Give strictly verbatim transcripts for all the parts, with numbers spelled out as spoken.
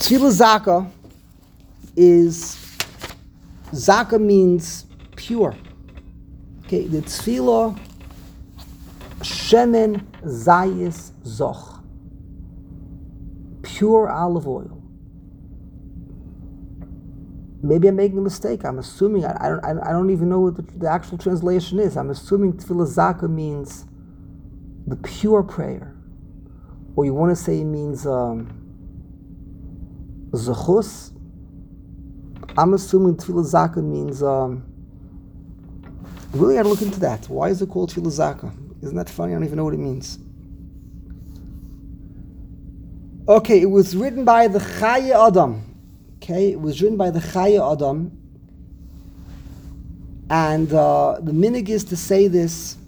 Tefillah Zaka is, Zaka means pure. Okay, the Tefillah Shemen Zayis Zoch, pure olive oil. Maybe I'm making a mistake. I'm assuming, I, I don't I don't even know what the, the actual translation is. I'm assuming Tefillah Zaka means the pure prayer. Or you want to say it means um, Zechus. I'm assuming Tefillah Zaka means, um, I really got to look into that. Why is it called Tefillah Zaka? Isn't that funny? I don't even know what it means. Okay, it was written by the Chaye Adam. Okay, it was written by the Chaye Adam. And uh, the minig is to say this.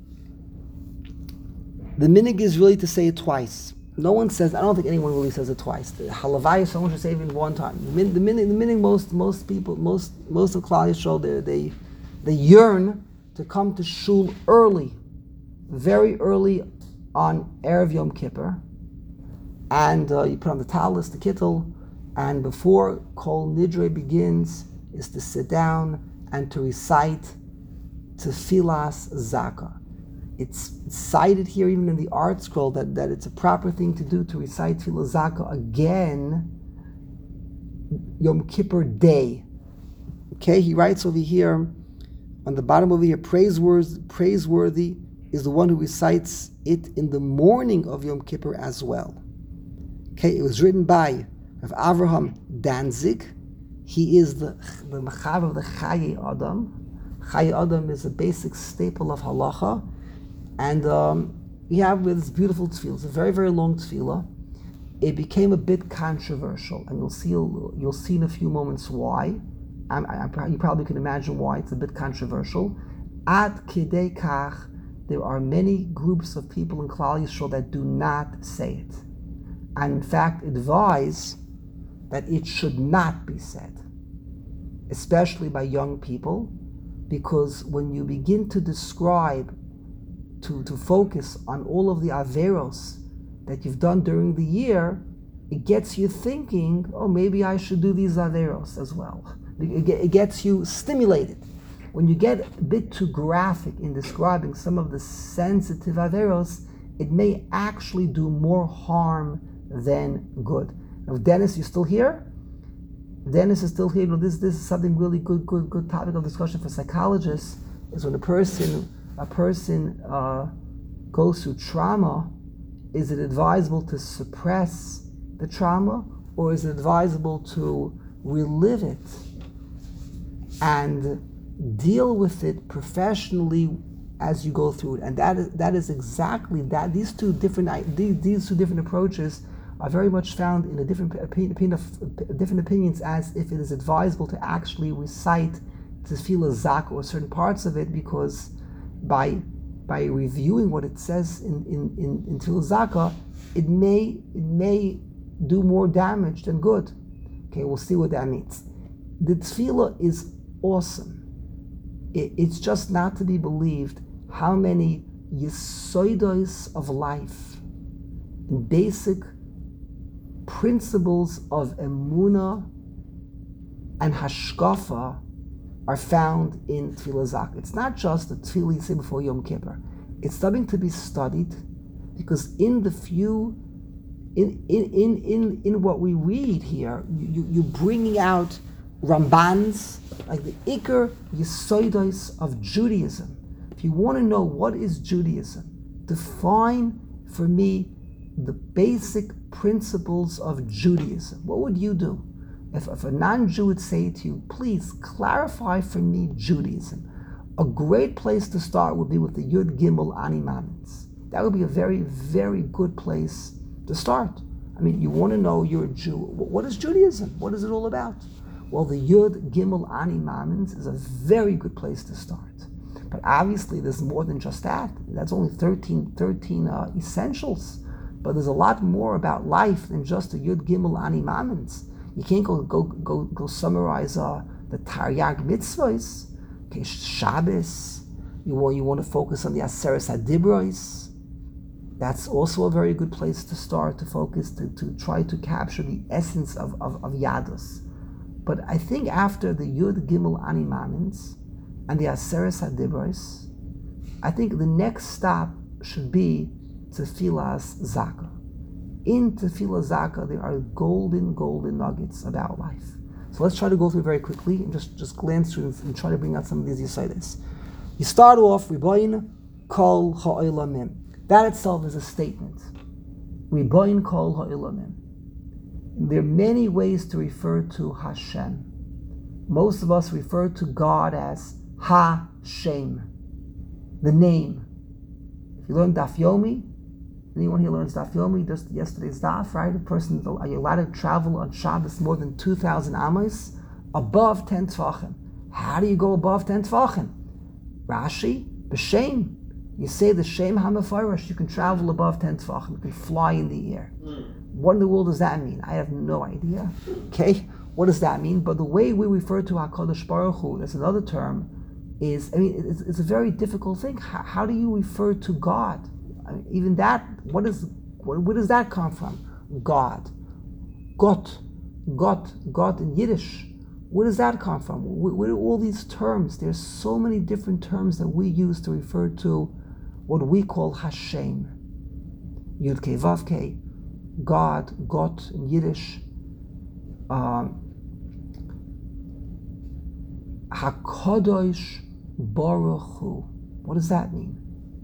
The minig is really to say it twice. No one says, I don't think anyone really says it twice. The Halavai, someone should say it even one time. The minig, the minig, the minig most, most people, most most of Klal Yisrael, they, they, they yearn to come to shul early, very early on Erev Yom Kippur. And uh, you put on the talis, the kittel, and before Kol Nidre begins, is to sit down and to recite Tefillas Zaka. It's cited here even in the art scroll that, that it's a proper thing to do to recite Tefillah Zaka again Yom Kippur day. Okay, he writes over here, on the bottom over here, praiseworthy, praiseworthy is the one who recites it in the morning of Yom Kippur as well. Okay, it was written by Rav Avraham Danzig. He is the the Mechaber of the Chaye Adam. Chaye Adam is a basic staple of halacha. And um, we have with this beautiful tefillah. It's a very, very long tefillah. It became a bit controversial, and you'll see you'll see in a few moments why. I'm, I, I, you probably can imagine why it's a bit controversial. Ad kidei kach, there are many groups of people in Klal Yisrael that do not say it, and in fact advise that it should not be said, especially by young people, because when you begin to describe To, to focus on all of the averos that you've done during the year, it gets you thinking, oh, maybe I should do these averos as well. It, it gets you stimulated. When you get a bit too graphic in describing some of the sensitive averos, it may actually do more harm than good. Now, Dennis, you still here? Dennis is still here. This, this is something really good, good, good topic of discussion for psychologists, is when a person a person uh, goes through trauma, is it advisable to suppress the trauma, or is it advisable to relive it and deal with it professionally as you go through it? And that is, that is exactly that. These two different these, these two different approaches are very much found in a different opinion of different opinions, as if it is advisable to actually recite Tefillah Zaka or certain parts of it, because by by reviewing what it says in in in, in Tefillah Zaka, it may it may do more damage than good. Okay, we'll see what that means. The Tefillah is awesome. It, it's just not to be believed how many yesodos of life and basic principles of emunah and hashkafa are found in Tefillah Zaka. It's not just the tefillah you say before Yom Kippur. It's something to be studied, because in the few, in in in in, in what we read here, you, you you're bringing out Rambans, like the Iker Yesodos of Judaism. If you want to know what is Judaism, define for me the basic principles of Judaism. What would you do? If, if a non-Jew would say to you, please clarify for me Judaism, a great place to start would be with the Yud Gimel Ani Mamins. That would be a very, very good place to start. I mean, you want to know you're a Jew. What is Judaism? What is it all about? Well, the Yud Gimel Ani Mamins is a very good place to start. But obviously, there's more than just that. That's only thirteen, thirteen uh, essentials. But there's a lot more about life than just the Yud Gimel Ani Mamins. You can't go go go go summarize uh, the Taryag mitzvahs, okay, Shabbos. You want you want to focus on the Aseres Hadibros. That's also a very good place to start, to focus, to, to try to capture the essence of, of, of Yadus. But I think after the Yud Gimel Ani Mamins and the Aseres HaDibros, I think the next stop should be Tefillas Zaka. In Tefillah Zaka, there are golden, golden nuggets about life. So let's try to go through very quickly and just, just glance through and, and try to bring out some of these Yisaitis. You start off, Riboin Kol Ha'olamim. That itself is a statement. Riboin Kol Ha'olamim. There are many ways to refer to Hashem. Most of us refer to God as Ha-Shem, the name. If you learn Daf Yomi, anyone here learns Daf Yomi, just yesterday's Daf, right? A person, are you allowed to travel on Shabbos more than two thousand amos? Above ten Tfachim. How do you go above ten Tfachim? Rashi, B'Shem. You say the Shem HaMefarish, you can travel above ten Tfachim, you can fly in the air. Mm. What in the world does that mean? I have no idea. Okay, what does that mean? But the way we refer to HaKadosh Baruch Hu, that's another term, is, I mean, it's, it's a very difficult thing. How, how do you refer to God? I mean, even that, what is, what, where does that come from? God. Gott. Gott. Gott in Yiddish. Where does that come from? Where, where do all these terms? There's so many different terms that we use to refer to what we call Hashem. Yud Kei Vav Kei. God, Gott in Yiddish. Um, HaKadosh Baruch Hu. What does that mean?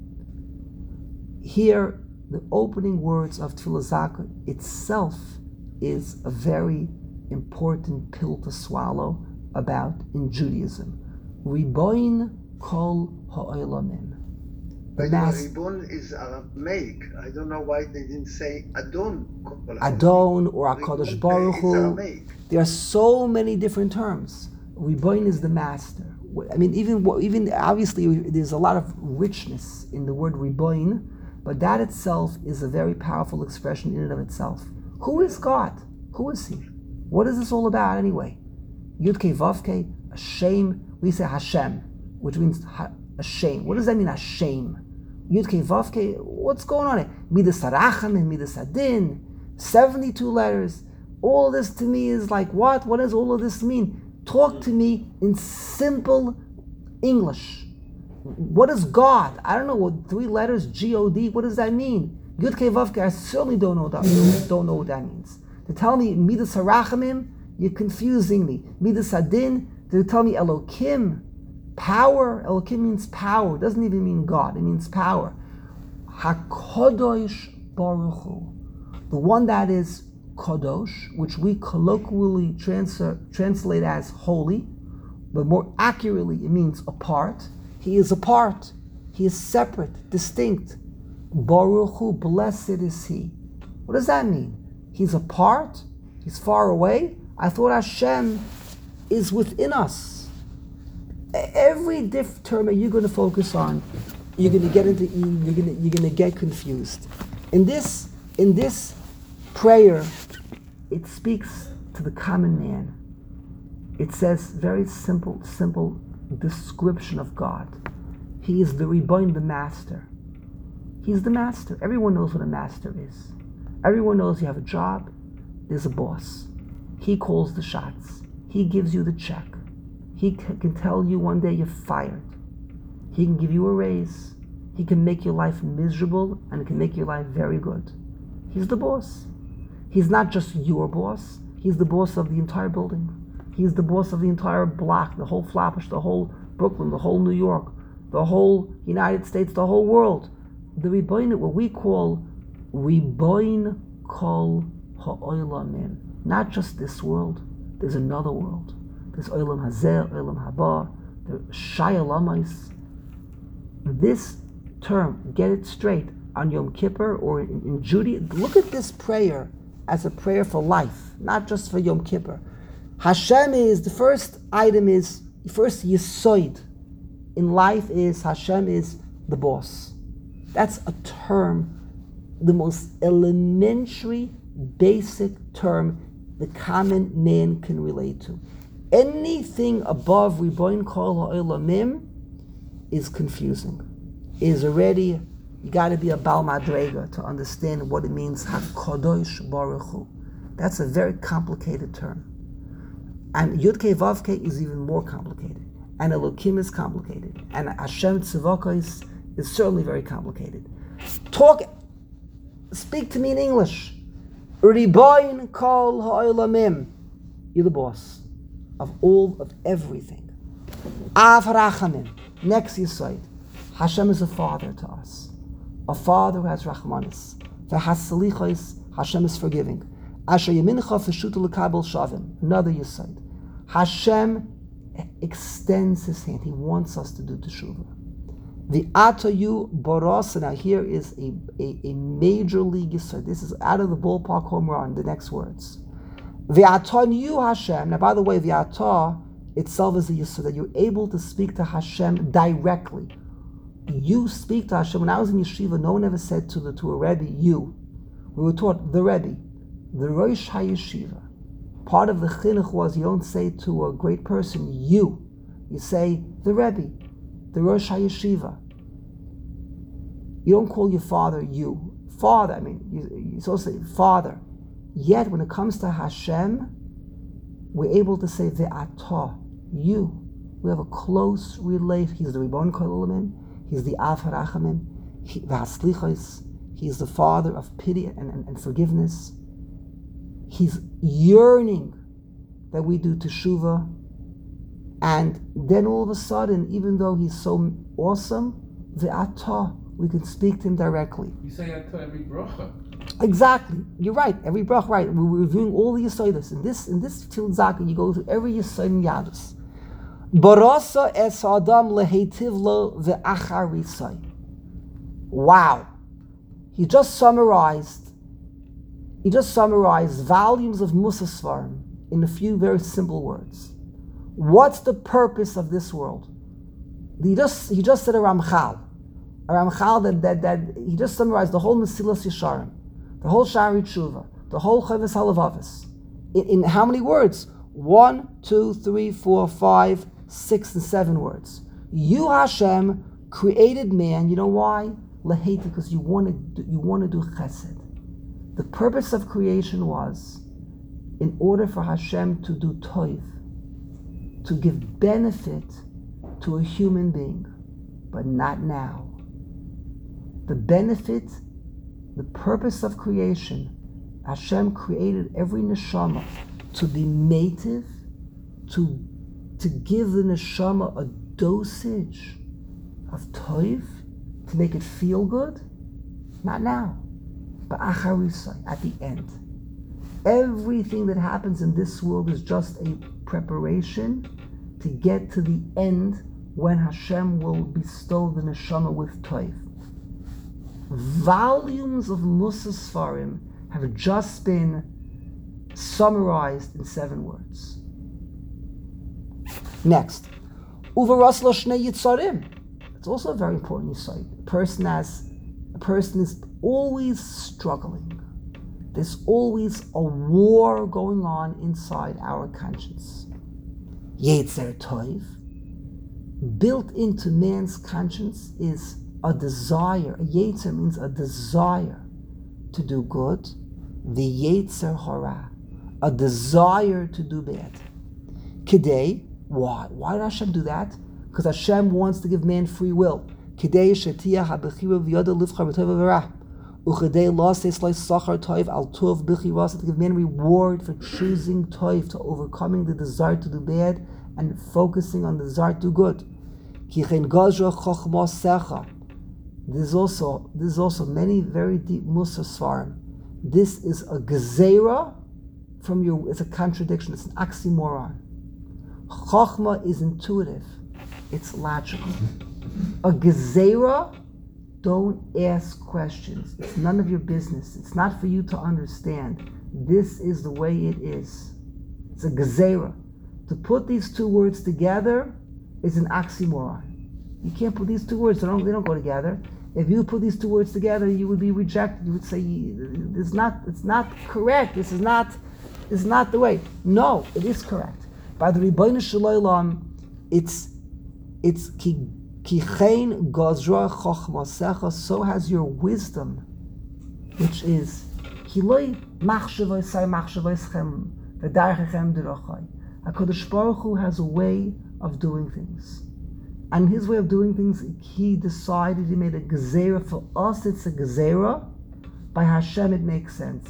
Here, the opening words of Tefillah Zaka itself is a very important pill to swallow about in Judaism. Riboin Kol Ha'olamim. By the way, Ribon is Aramaic. I don't know why they didn't say Adon. Adon or HaKadosh Baruch Hu. There are so many different terms. Riboin is the master. I mean, even even obviously, there's a lot of richness in the word Riboin, but that itself is a very powerful expression in and of itself. Who is God? Who is He? What is this all about anyway? Yud Kei Vav Kei, Hashem. We say Hashem, which means Hashem. What does that mean, Hashem? Yud Kei Vav Kei, what's going on here? Midas Haracham and Midas Hadin, seventy-two letters. All of this to me is like, what? What does all of this mean? Talk to me in simple English. What is God? I don't know what three letters, G O D, what does that mean? Yud Kei Vav Kei, I certainly don't know that, don't know what that means. To tell me Midas Harachamim, you're confusing me. Midas Hadin, to tell me Elokim, power. Elokim means power. It doesn't even mean God. It means power. HaKadosh Baruch Hu, the one that is Kadosh, which we colloquially transfer, translate as holy, but more accurately it means apart. He is apart. He is separate, distinct. Baruch Hu, blessed is He. What does that mean? He's apart? He's far away? I thought Hashem is within us. Every diff term that you're going to focus on, you're going to get into E, you're going to, you're going to get confused. In this, in this prayer, it speaks to the common man. It says very simple, simple description of God. He is the Riboin, the master. He's the master. Everyone knows what a master is. Everyone knows you have a job, there's a boss. He calls the shots. He gives you the check. He c- can tell you one day you're fired. He can give you a raise. He can make your life miserable and can make your life very good. He's the boss. He's not just your boss. He's the boss of the entire building. He's the boss of the entire block, the whole Flatbush, the whole Brooklyn, the whole New York, the whole United States, the whole world. The Riboin, what we call Riboin Kol Ha'olamim. Not just this world, there's another world. There's Olam Hazeh, Olam Haba, there's Shai Olamais. This term, get it straight, on Yom Kippur or in, in Judaism, look at this prayer as a prayer for life, not just for Yom Kippur. Hashem is, the first item is, first Yisoid in life is, Hashem is the boss. That's a term, the most elementary, basic term the common man can relate to. Anything above Riboin Kol Ha'olamim is confusing, is already You got to be a Baal Madrega to understand what it means, HaKadosh Baruch Hu. That's a very complicated term. And Yud-Kei Vav-Kei is even more complicated. And Elokim is complicated. And Hashem Tzivakos is certainly very complicated. Talk, speak to me in English. Riboin kol ha'olamim. You're the boss of all, of everything. Av Rachamim. Next Yisod. Hashem is a father to us. A father who has Rachmanis. V'hasalichos, Hashem is forgiving. Asher yemincha v'shuta l'kabel shavim. Another Yisod. Hashem extends his hand. He wants us to do teshuvah. The Atayu Boros, now here is a, a, a major league Yisod. This is out of the ballpark home run, the next words. The Atanu Hashem, now by the way, the Atah itself is a Yisod, that you're able to speak to Hashem directly. You speak to Hashem. When I was in yeshiva, no one ever said to the to a Rebbe, you. We were taught the Rebbe, the Rosh HaYeshiva. Part of the chinuch was you don't say to a great person, you. You say the Rebbe, the Rosh HaYeshiva. You don't call your father you. Father, I mean, you, you're supposed to say father. Yet when it comes to Hashem, we're able to say ve'atah, you. We have a close relation. He's the Ribon Kol Olamim. He's the Av HaRachamim. V'haslichos. He's the Father of pity and, and, and forgiveness. He's yearning that we do teshuvah. And then all of a sudden, even though he's so awesome, ve'atah, we can speak to him directly. You say atah every bracha. Exactly. You're right. Every bracha, right. We're reviewing all the Yisodos. In this, in this Tefillah Zakah, you go through every Yisod in Yadus. Barasa es Adam lehetiv lo ve'acharisai. Wow. He just summarized, he just summarized volumes of Musa Svarim in a few very simple words. What's the purpose of this world? He just he just said a Ramchal. A Ramchal that, that, that he just summarized the whole Mesilas Yesharim, the whole Shari Tshuva, the whole Chavis Halavavis. In, in how many words? One, two, three, four, five, six, and seven words. You, Hashem, created man. You know why? Laheti, because you want to do, you want to do chesed. The purpose of creation was in order for Hashem to do toiv, to give benefit to a human being, but not now. The benefit, the purpose of creation, Hashem created every neshama to be native, to, to give the neshama a dosage of toiv, to make it feel good. Not now, but acharisai, at the end. Everything that happens in this world is just a preparation to get to the end when Hashem will bestow the neshama with toiv. Volumes of Musa Sfarim have just been summarized in seven words. Next, Uvaras lo shnei yitzarim. It's also a very important insight. A person has, a person is always struggling. There's always a war going on inside our conscience. Yetzer Toiv, built into man's conscience, is a desire. A Yetzer means a desire to do good. The Yetzer Hara, a desire to do bad. Kidei, why? Why did Hashem do that? Because Hashem wants to give man free will. Kidei shetiyah habechiru v'yoda livcha b'tov v'rah. Uchedei lo seisloi sachar toiv al tov b'chirasa, to give man reward for choosing toiv, to overcoming the desire to do bad and focusing on the desire to do good. Kichen gazra chochma secha. There's also there's also many very deep Musa Svarim. This is a gezerah from your. It's a contradiction. It's an oxymoron. Chochma is intuitive. It's logical. A gezerah, don't ask questions. It's none of your business. It's not for you to understand. This is the way it is. It's a gezerah. To put these two words together is an oxymoron. You can't put these two words, they don't, they don't go together. If you put these two words together, you would be rejected. You would say, it's not, it's not correct. This is not, this is not the way. No, it is correct. By the Rebbeinu Shalom, it's, it's ki Ki chen gazra chochmasecha, so has your wisdom, which is Kiloi machshavos sai machshavos v'darchechem derachai. HaKadosh Baruch Hu has a way of doing things. And his way of doing things, he decided, he made a gezerah. For us, it's a gezerah. By Hashem, it makes sense.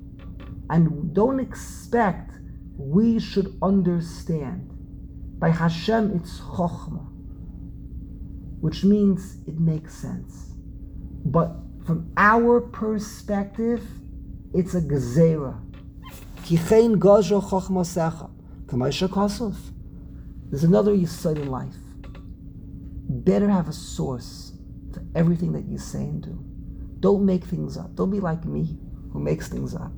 And don't expect we should understand. By Hashem, it's chokhmah, which means it makes sense. But from our perspective, it's a gezerah. Kichein gazra chokhmasecha. K'maisha kasov. There's another yesod in life. Better have a source for everything that you say and do. Don't make things up. Don't be like me, who makes things up.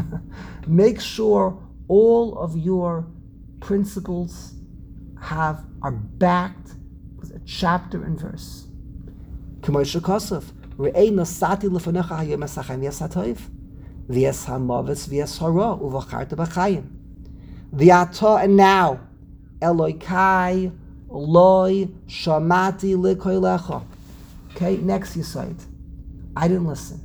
Make sure all of your principles have are backed with a chapter and verse. K'maisha kasov. Re'ei nasati lefanecha hayom esachem v'yes hatoiv v'yes hamavis v'yes hara uvacharta b'chayim v'yata, and now Elokai Loi Shamati Likoilecha. Okay, next yesod. I didn't listen.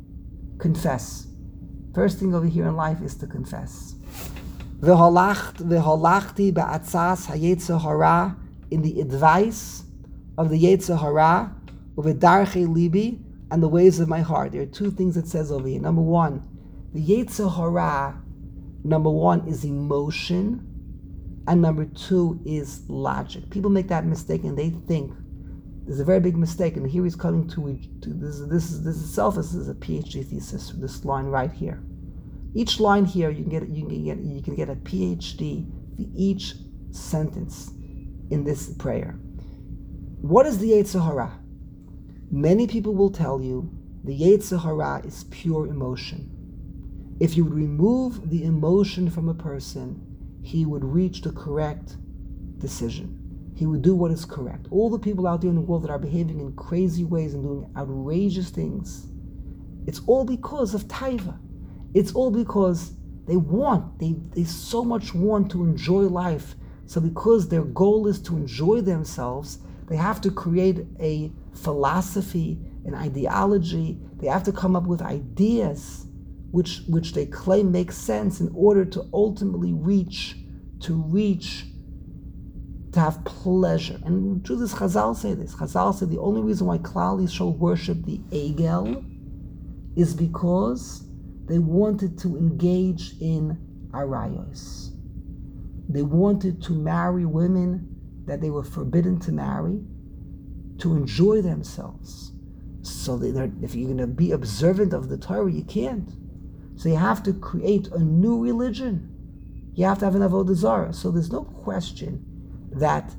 Confess. First thing over here in life is to confess. V'holachti ba'atzas hayetzer hara, in the advice of the yetzer hara, uvedarchei libi, and the ways of my heart. There are two things it says over here. Number one, the yetzer hara, number one is emotion, and number two is logic. People make that mistake and they think there's a very big mistake, and here he's coming to, to this. This is this itself this is a PhD thesis. This line right here. Each line here you can get you can get you can get a PhD for each sentence in this prayer. What is the Yetzer Hara? Many people will tell you the Yetzer Hara is pure emotion. If you would remove the emotion from a person, he would reach the correct decision. He would do what is correct. All the people out there in the world that are behaving in crazy ways and doing outrageous things, it's all because of taiva. It's all because they want, they, they so much want to enjoy life. So because their goal is to enjoy themselves, they have to create a philosophy, an ideology. They have to come up with ideas which which they claim make sense in order to ultimately reach, to reach, to have pleasure. And to this, Chazal say this. Chazal say the only reason why Klal Yisrael worship the Egel is because they wanted to engage in arayos. They wanted to marry women that they were forbidden to marry, to enjoy themselves. So they, if you're going to be observant of the Torah, you can't. So you have to create a new religion. You have to have an avodah zarah. So there's no question that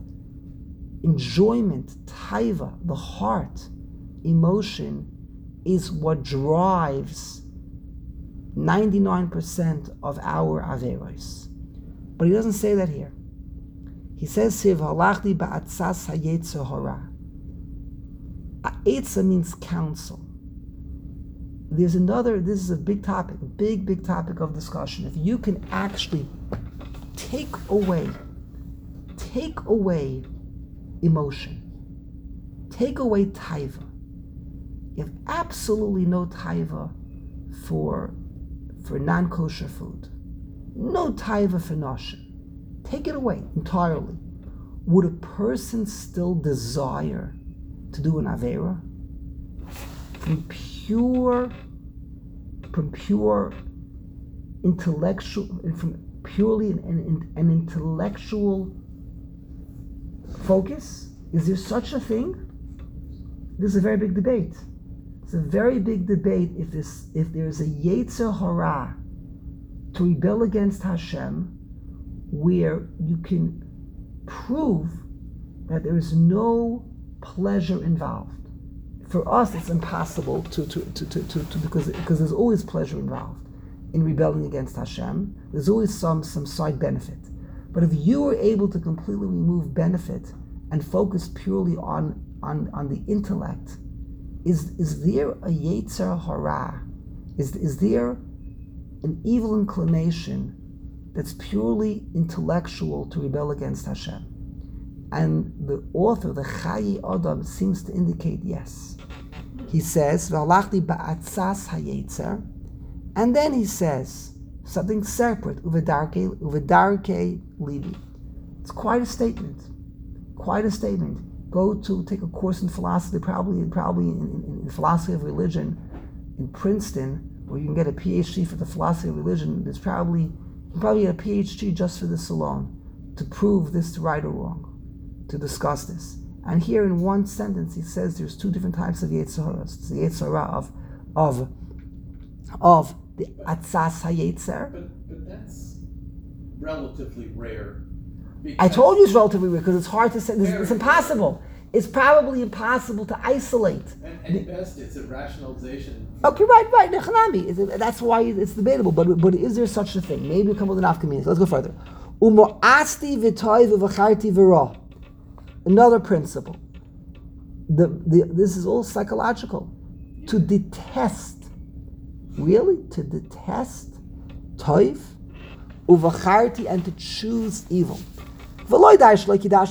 enjoyment, taiva, the heart, emotion, is what drives ninety-nine percent of our averos. But he doesn't say that here. He says here, "V'halachti ba'atzas hayetzer hara." Eitzah means counsel. There's another, this is a big topic, a big, big topic of discussion. If you can actually take away, take away emotion, take away taiva, you have absolutely no taiva for, for non-kosher food, no taiva for noshin. Take it away entirely. Would a person still desire to do an avera? From pure, from pure intellectual, from purely an, an, an intellectual focus, is there such a thing? This is a very big debate. It's a very big debate if this, if there's a yetzer hara to rebel against Hashem, where you can prove that there is no pleasure involved. For us, it's impossible to, to, to, to, to, to because, because there's always pleasure involved in rebelling against Hashem. There's always some, some side benefit. But if you were able to completely remove benefit and focus purely on, on, on the intellect, is, is there a yetzer hara? Is, is there an evil inclination that's purely intellectual to rebel against Hashem? And the author, the Chayi Adam, seems to indicate yes. He says, V'halachti ba'atzas hayetzer, and then he says something separate, uvedarke, uvedarke libi. It's quite a statement. Quite a statement. Go to take a course in philosophy, probably probably in, in, in philosophy of religion in Princeton, where you can get a P H D for the philosophy of religion. There's probably you can probably get a P H D just for this alone, to prove this right or wrong, to discuss this. And here in one sentence he says there's two different types of Yetzer Hara. It's the Yetzer Hara of of of the Atzas HaYetzer. But but that's relatively rare. I told you it's relatively rare because it's hard to say. It's, it's impossible. It's probably impossible to isolate. And at best, it's a rationalization. Okay, right, right. Nechanami. That's why it's debatable. But but is there such a thing? Maybe a couple of the nafkamis. Let's go further. Umo'asti v'toiv v'charti v'ra. Another principle. The, the this is all psychological. To detest, really, to detest toiv uv'charti, and to choose evil. It's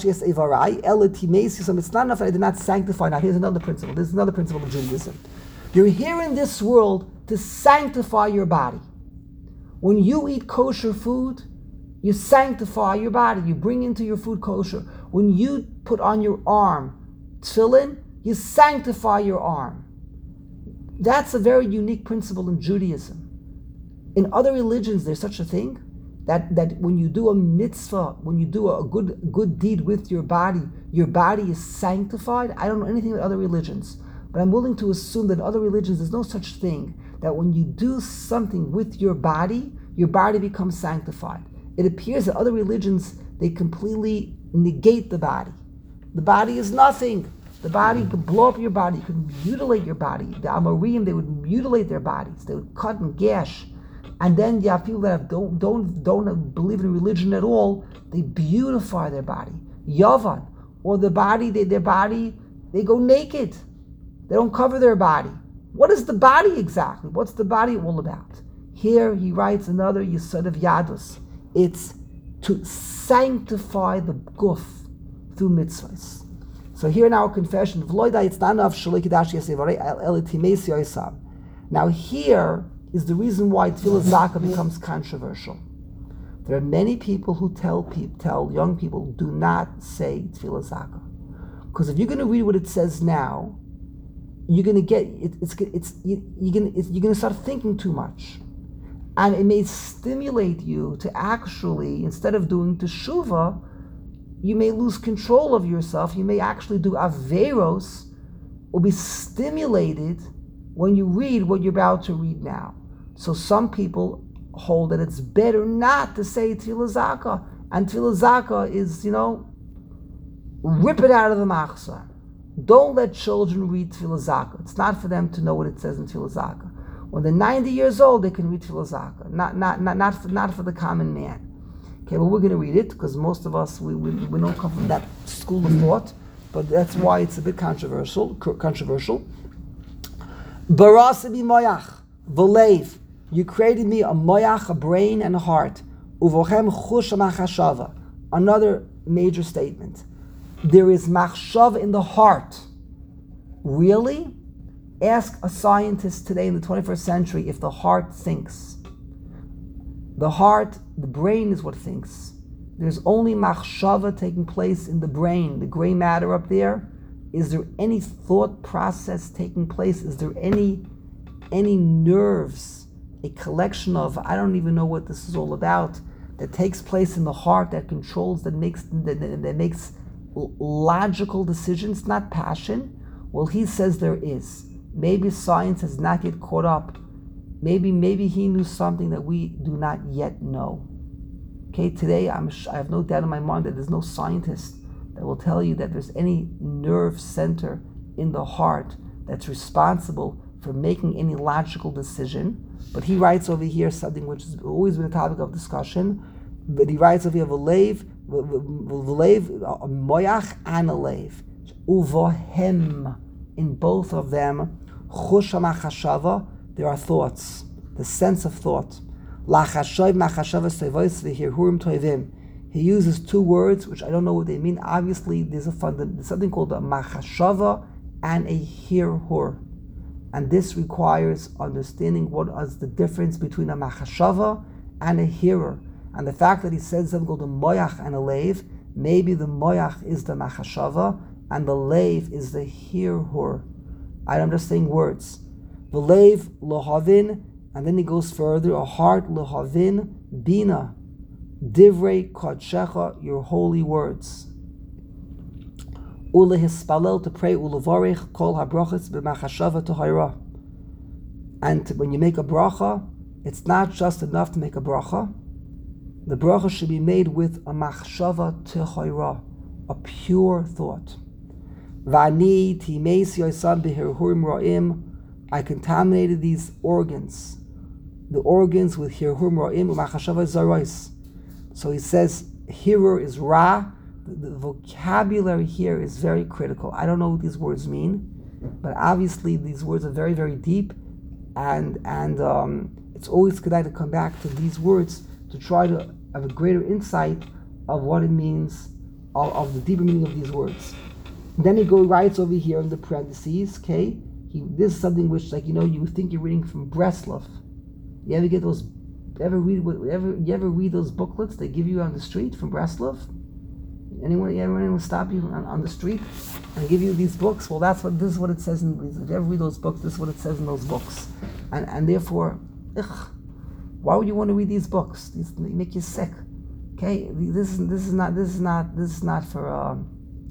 not enough that I did not sanctify. Now here's another principle. This is another principle of Judaism. You're here in this world to sanctify your body. When you eat kosher food, you sanctify your body. You bring into your food kosher. When you put on your arm tefillin, you sanctify your arm. That's a very unique principle in Judaism. In other religions, there's such a thing. That, that when you do a mitzvah, when you do a good good deed with your body, your body is sanctified. I don't know anything about other religions, but I'm willing to assume that in other religions there's no such thing. That when you do something with your body, your body becomes sanctified. It appears that other religions, they completely negate the body. The body is nothing. The body, you could blow up your body, you could mutilate your body. The Amorim, they would mutilate their bodies. They would cut and gash. And then you have people that have, don't don't don't believe in religion at all. They beautify their body, yavan, or the body. They, their body, they go naked. They don't cover their body. What is the body exactly? What's the body all about? Here he writes another yesod of yadus. It's to sanctify the guf through mitzvahs. So here in our confession, now here is the reason why Tefillah Zaka becomes controversial. There are many people who tell people, tell young people, do not say Tefillah Zaka, because if you're going to read what it says now, you're going to get it, it's it's you, you're going it's, you're going to start thinking too much, and it may stimulate you to actually, instead of doing teshuvah, you may lose control of yourself. You may actually do averos, or be stimulated when you read what you're about to read now. So some people hold that it's better not to say Tefillah Zaka, and Tefillah Zaka is, you know, rip it out of the machzor. Don't let children read Tefillah Zaka. It's not for them to know what it says in Tefillah Zaka. When they're ninety years old, they can read Tefillah Zaka. Not not not not for, not for the common man. Okay, well, we're going to read it because most of us we, we we don't come from that school of thought, but that's why it's a bit controversial. Controversial. Barasa bi moyach v'leiv. You created me a moyach, a brain and a heart. Uvochem chush machashava. Another major statement. There is machshava in the heart. Really? Ask a scientist today in the twenty-first century if the heart thinks. The heart, the brain is what thinks. There's only machshava taking place in the brain, the gray matter up there. Is there any thought process taking place? Is there any any nerves, a collection of, I don't even know what this is all about, that takes place in the heart, that controls, that makes that, that makes logical decisions, not passion? Well, he says there is. Maybe science has not yet caught up. Maybe maybe he knew something that we do not yet know. Okay, today I'm I have no doubt in my mind that there's no scientist that will tell you that there's any nerve center in the heart that's responsible for making any logical decision. But he writes over here something which has always been a topic of discussion. But he writes over here, v'leiv, v'leiv, moyach and a leiv, uvohem, in both of them, chush machashava, there are thoughts, the sense of thought. Lachashav machashava sevois v'hirhurim toivim. he uses two words, which I don't know what they mean. Obviously, there's a fund, there's something called a machashava and a hirhur. And this requires understanding what is the difference between a machashava and a hearer. And the fact that he says something called a moyach and a leiv, maybe the moyach is the machashava and the leiv is the hirhur. I'm just saying words. The leiv lohavin, and then he goes further, a heart lohavin bina, divrei kodshecha, your holy words. Ule hispalel, to pray, ulevarich kol habrachas b'machashava tohara. And when you make a bracha, it's not just enough to make a bracha. The bracha should be made with a machshava tohara, a pure thought. Vani timeis yoisam b'hirhurim ra'im, I contaminated these organs, the organs with hirhurim ra'im u'machashava zarais. So he says, hirur is ra. The, the vocabulary here is very critical. I don't know what these words mean, but obviously these words are very, very deep, and and um, it's always good to come back to these words to try to have a greater insight of what it means, of, of the deeper meaning of these words. And then he goes writes over here in the parentheses, okay, he, this is something which, like, you know, you think you're reading from Breslov. You ever get those, ever read, ever, you ever read those booklets they give you on the street from Breslov? Anyone, anyone will stop you on, on the street and give you these books? Well, that's what, this is what it says in, if you ever read those books, this is what it says in those books. And and therefore, ugh, why would you want to read these books? These they make you sick. Okay, this is this is not this is not this is not for. Um,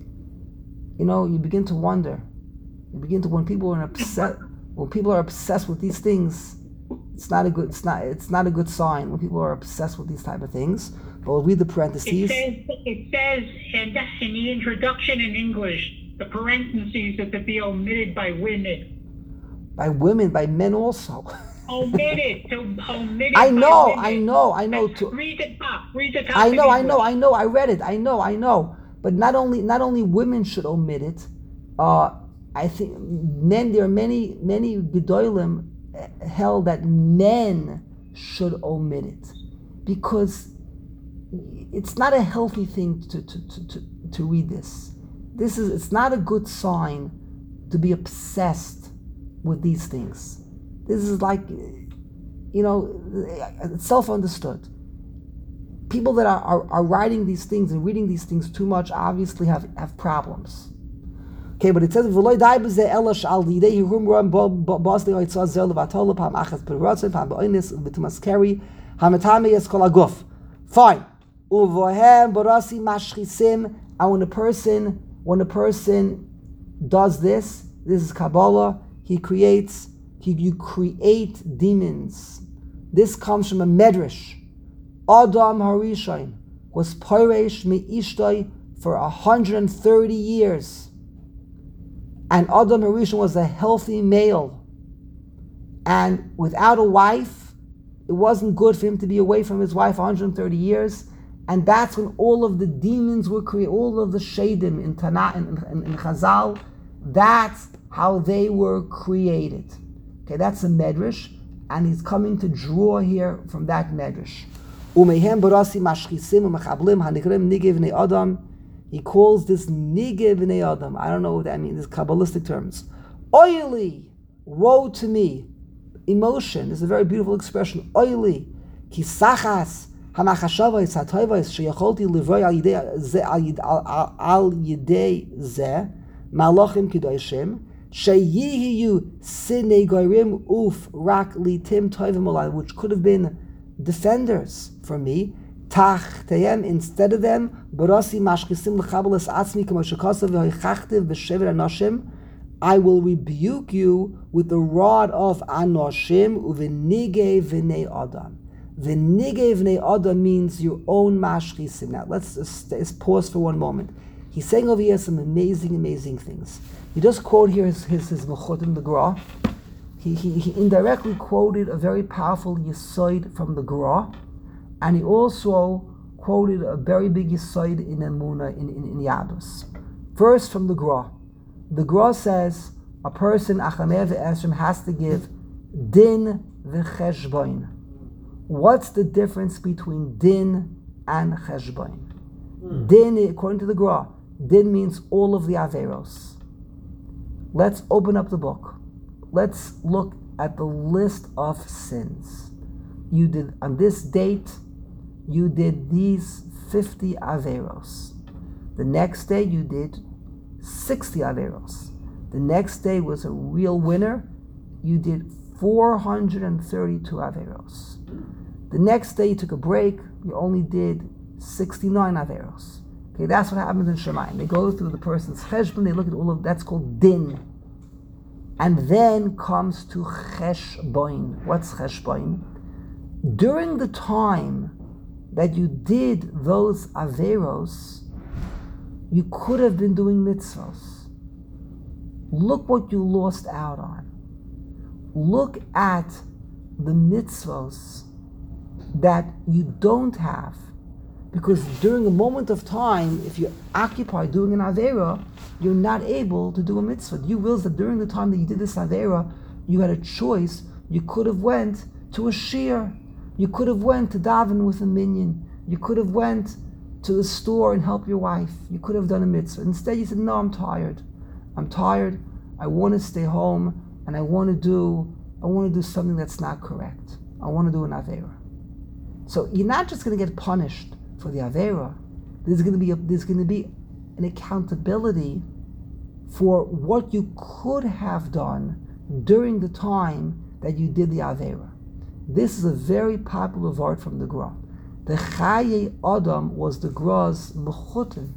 you know, you begin to wonder. You begin to when people are upset. When people are obsessed with these things, it's not a good. It's not. It's not a good sign when people are obsessed with these type of things. But we'll read the parentheses. It says, it says in the, in the introduction in English, the parentheses are to be omitted by women. By women, by men also. Omitted, to omitted. I know, by women. I know, I know. To, read the top. Read the top. I know, I English. know, I know. I read it. I know, I know. But not only, not only women should omit it. Uh, I think men. There are many, many gedolim held that men should omit it because it's not a healthy thing to, to, to, to, to read this. This is it's not a good sign to be obsessed with these things. This is like, you know, it's self-understood. People that are, are, are writing these things and reading these things too much obviously have, have problems. Okay, but it says v'loy dai b'zeh elash al yidei hirum roam b'as le'oitzah zer levatol pam achas b'rotzen pam b'oinis v'tumaskeri hamatame yes kol aguf. Fine. Uvohem barasi mashchisim. And when a person, when a person does this, this is Kabbalah. He creates. He, you create demons. This comes from a medrash. Adam Harishain was poresh me'ishtoi for one hundred thirty years. And Adam Harishain was a healthy male. And without a wife, it wasn't good for him to be away from his wife one hundred thirty years. And that's when all of the demons were created, all of the shadim in Tanakh and in, in, in Chazal, that's how they were created. Okay, that's a medrash, and he's coming to draw here from that medrash. Umehem barasi mashchisim umechablim hanikrim nigev v'nei adam. He calls this nigev v'nei adam. I don't know what that means. These kabbalistic terms. Oily, woe to me. Emotion is a very beautiful expression. Oily, kisachas hamachashava is hatayva is sheyacholti livroi al yidei ze al yidei ze malachim kedoshim. Sheyihiyu sinei goyrim uf rak litim toivim olai, which could have been defenders for me. Tachteyem, instead of them, barasi mashchisim l'chabelas atzmi k'mo shekasav v'hoichachtiv b'shever anoshim. I will rebuke you with the rod of anoshim uvenige v'nei adam. V'nige v'nei adam means your own mashchisim. Now let's just, let's pause for one moment. He's saying over here some amazing, amazing things. He just quoted here his his, his Mechutim, the Gra. He, he he indirectly quoted a very powerful Yesod from the Gra, and he also quoted a very big Yesod in Emunah in, in, in Yadus. First from the Gra. The Gra says a person Achameh v'Esrim has to give din v'cheshboin. What's the difference between din and cheshboin? Hmm. Din, according to the Gra, din means all of the Averos. Let's open up the book. Let's look at the list of sins. You did, on this date, you did these fifty Averos. The next day you did sixty Averos. The next day was a real winner. You did four hundred thirty-two Averos. The next day you took a break. You only did sixty-nine Averos. Okay, that's what happens in Shemayim. They go through the person's cheshbon, they look at all of, that's called din. And then comes to cheshbon. What's cheshbon? During the time that you did those Averos, you could have been doing mitzvahs. Look what you lost out on. Look at the mitzvahs that you don't have, because during a moment of time, if you're occupied doing an Avera, you're not able to do a mitzvah. You realize that during the time that you did this Avera, you had a choice. You could have went to a shir. You could have went to daven with a minyan. You could have went to the store and helped your wife. You could have done a mitzvah. Instead, you said, no, I'm tired. I'm tired. I want to stay home, and I want to do I want to do something that's not correct. I want to do an Avera. So you're not just going to get punished for the Avera. There's going to be a, there's going to be an accountability for what you could have done during the time that you did the Avera. This is a very popular word from the Gra. The Chaye Adam was the Gra's mechutin.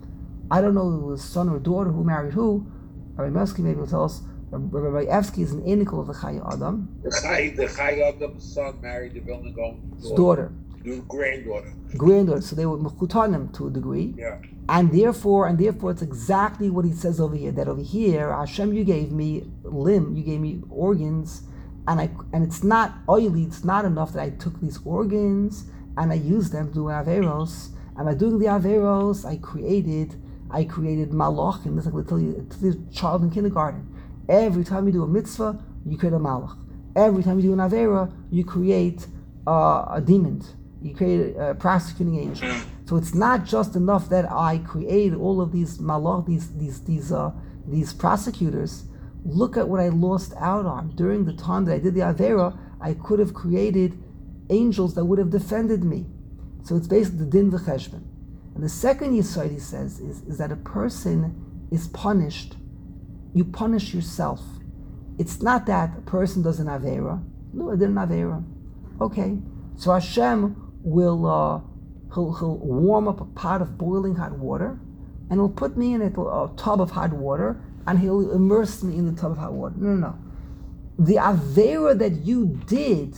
I don't know if it was son or daughter who married who. Rabbi Mesky maybe will tell us. Rabbi Evsky is an inical of the Chaye Adam. The Chaye, the Chaye Adam's son married the Vilna Gaon's daughter. The granddaughter. Granddaughter. So they were mechutanim to a degree. Yeah. And therefore, and therefore, it's exactly what he says over here. That over here, Hashem, you gave me limb, you gave me organs, and I and it's not oily. It's not enough that I took these organs and I used them to do averos. And by doing the averos, I created, I created malachim. It's like we tell you, to the child in kindergarten. Every time you do a mitzvah, you create a malach. Every time you do an avera, you create uh, a demon. You create a prosecuting angel. So it's not just enough that I create all of these malach, these these these uh, these prosecutors. Look at what I lost out on during the time that I did the avera. I could have created angels that would have defended me. So it's basically the din v'cheshbon. And the second yesod he says is, is that a person is punished. You punish yourself. It's not that a person does an avera. No, I did an avera. Okay, so Hashem will uh, he'll, he'll warm up a pot of boiling hot water, and he'll put me in it, a tub of hot water, and he'll immerse me in the tub of hot water. No, no, no. The avera that you did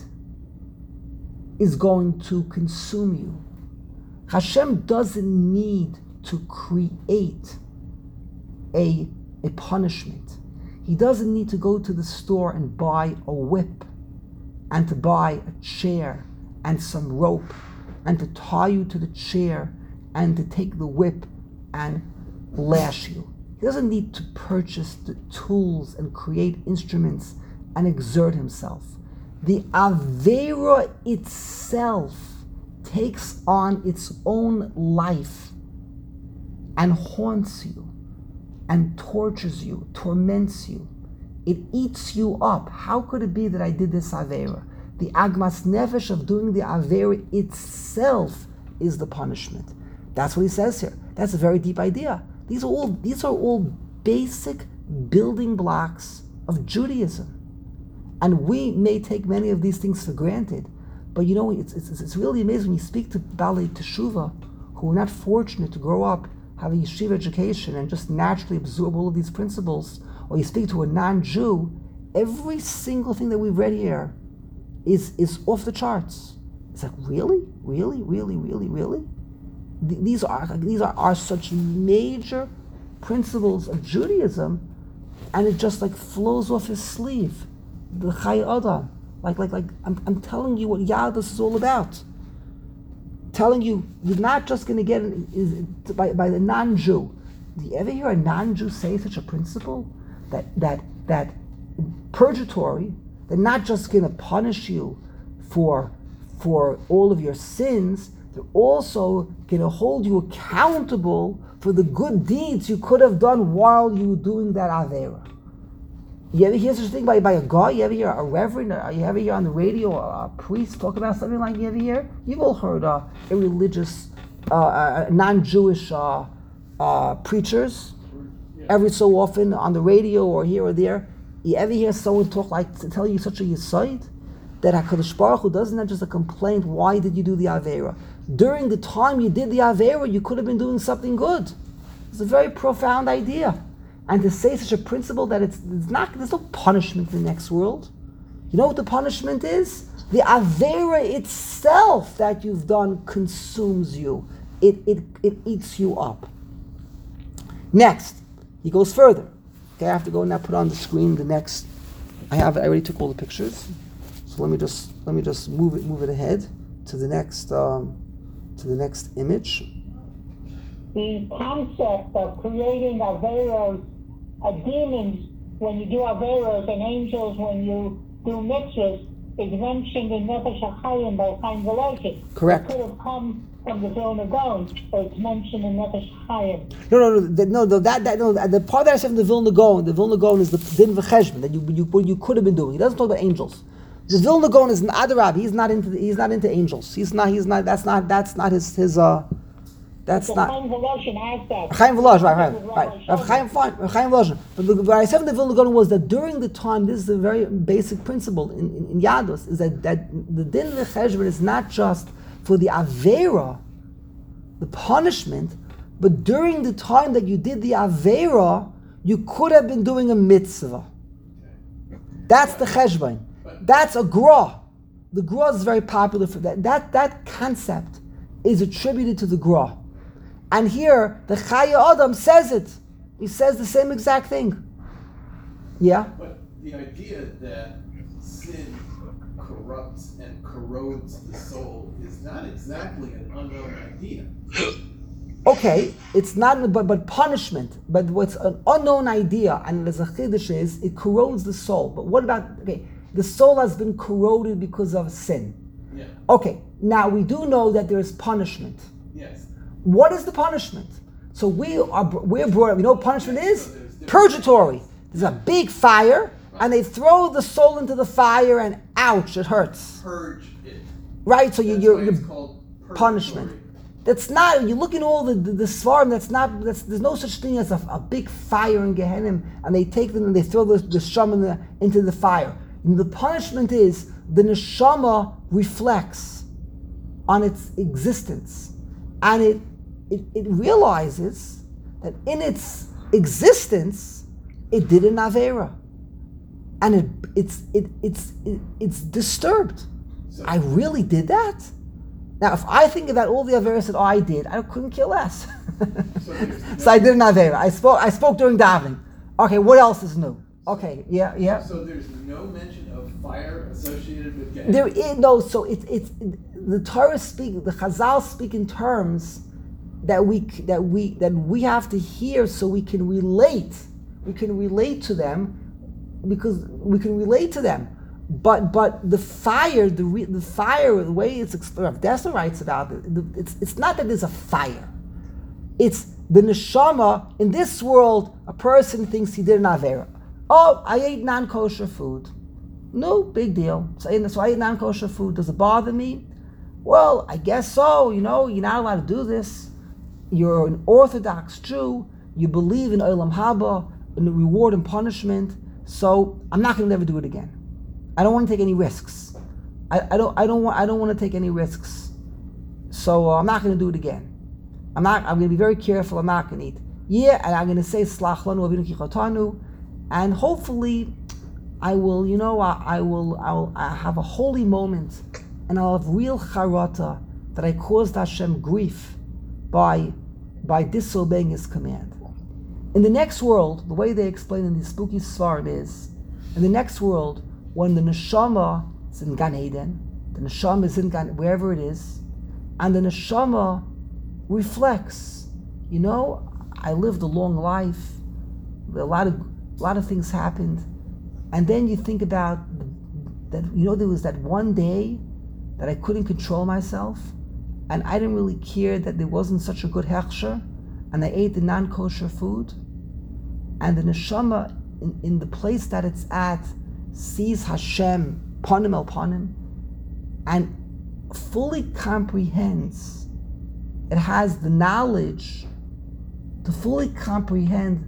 is going to consume you. Hashem doesn't need to create a, a punishment. He doesn't need to go to the store and buy a whip and to buy a chair and some rope and to tie you to the chair and to take the whip and lash you. He doesn't need to purchase the tools and create instruments and exert himself. The Avera itself takes on its own life and haunts you and tortures you, torments you. It eats you up. How could it be that I did this Avera? The Agmas Nefesh of doing the Avera itself is the punishment. That's what he says here. That's a very deep idea. These are all, these are all basic building blocks of Judaism. And we may take many of these things for granted, but you know, it's it's, it's really amazing when you speak to Balei Teshuvah, who are not fortunate to grow up, have a yeshiva education, and just naturally absorb all of these principles, or you speak to a non-Jew, every single thing that we've read here is, is off the charts. It's like, really? Really? Really? Really? Really? These are, these are, are such major principles of Judaism, and it just like flows off his sleeve. The Chaye Adam, like, like, like, I'm, I'm telling you what Yadus is all about. Telling you, you're not just going to get it is, by, by the non-Jew. Do you ever hear a non-Jew say such a principle? That, that, that purgatory, they're not just going to punish you for, for all of your sins, they're also going to hold you accountable for the good deeds you could have done while you were doing that Avera. You ever hear such a thing by, by a guy? You ever hear a reverend? Or you ever hear on the radio a, a priest talk about something like you ever hear? You've all heard uh, a religious, uh, uh, non-Jewish uh, uh, preachers every so often on the radio or here or there. You ever hear someone talk like to tell you such a yesod that HaKadosh Baruch Hu doesn't have just a complaint? Why did you do the Avera? During the time you did the Avera, you could have been doing something good. It's a very profound idea. And to say such a principle that it's, it's not, there's no punishment in the next world. You know what the punishment is? The Avera itself that you've done consumes you. It, it, it eats you up. Next, he goes further. Okay, I have to go now put on the screen the next. I have, I already took all the pictures. So let me just, let me just move it, move it ahead to the next, um, to the next image. The concept of creating Averos, uh, demons when you do Averos, and angels when you do mitzvahs, is mentioned in Nefesh HaChaim by Chaim Volozhin. Correct. It could have come from the Vilna Gaon, but it's mentioned in Nefesh HaChaim. No, no, no, the, no, no, that, that, no, the part that I said from the Vilna Gaon, the Vilna Gaon is the din v'cheshbon that you, you, what you could have been doing. He doesn't talk about angels. The Vilna Gaon is an Adarab. He's not into, he's not into angels. He's not, he's not, that's not, that's not his, his, uh, that's So not. Chaim Volozhin has that. Chaim Volozhin, right, right, right. Rav Chaim, fine, Rav Chaim Volozhin. But the, what I said from the Vilna Gaon was that during the time, this is a very basic principle in, in, in Yadus, is that, that the din v'cheshbon is not just for the Avera, the punishment, but during the time that you did the Avera, you could have been doing a mitzvah. That's the cheshbon. That's a gra. The gra is very popular for that. That that concept is attributed to the gra. And here, the Chaya Adam says it. He says the same exact thing. Yeah? But the idea that sin corrupts and corrodes the soul is not exactly an unknown idea. Okay, it's not, but, but punishment. But what's an unknown idea, and there's a chiddush is, it corrodes the soul. But what about, okay, the soul has been corroded because of sin. Yeah. Okay, now we do know that there is punishment. Yes. What is the punishment? So we are we're brought up. You know what punishment is? So there's different- Purgatory. There's a big fire, and they throw the soul into the fire, and ouch, it hurts. Purge it. Right? So you, That's you're, why you're it's called purgatory. punishment. That's not. You look in all the the, the svarim. That's not. That's, there's no such thing as a, a big fire in Gehenna, and they take them and they throw the the neshama in the, into the fire. And the punishment is the neshama reflects on its existence, and it. It, it realizes that in its existence, it did an avera, and it it's it it's it, it's disturbed. So- I really did that. Now, if I think about all the averas that I did, I couldn't care less. So there's So I did an avera. I spoke. I spoke during davening. Okay, what else is new? Okay, yeah, yeah. So there's no mention of fire associated with Gehenna. There is no. So it's it's the Torah speak. The Chazal speak in terms that we that we that we have to hear so we can relate. We can relate to them because we can relate to them. But but the fire, the re, the fire, the way it's explained, Dessler writes about it. The, it's it's not that there's a fire. It's the neshama in this world. A person thinks he did an avera. Oh, I ate non-kosher food. No big deal. So, so I ate non-kosher food. Does it bother me? Well, I guess so. You know, you're not allowed to do this. You're an Orthodox Jew. You believe in Olam Haba, in the reward and punishment. So I'm not going to never do it again. I don't want to take any risks. I, I don't. I don't want. I don't want to take any risks. So uh, I'm not going to do it again. I'm not. I'm going to be very careful. I'm not going to eat. Yeah, and I'm going to say Slach lanu avinu ki chotanu, and hopefully, I will. You know, I, I will. I will I have a holy moment, and I'll have real charata that I caused Hashem grief by. by disobeying His command. In the next world, the way they explain in the spooky svarim is, in the next world, when the neshama is in Gan Eden, the neshama is in Gan, wherever it is, and the neshama reflects, you know, I lived a long life, a lot of a lot of things happened, and then you think about the, that, you know, there was that one day that I couldn't control myself, and I didn't really care that there wasn't such a good hechsher, and I ate the non-kosher food, and the neshama in, in the place that it's at sees Hashem panim el panim, and fully comprehends, it has the knowledge to fully comprehend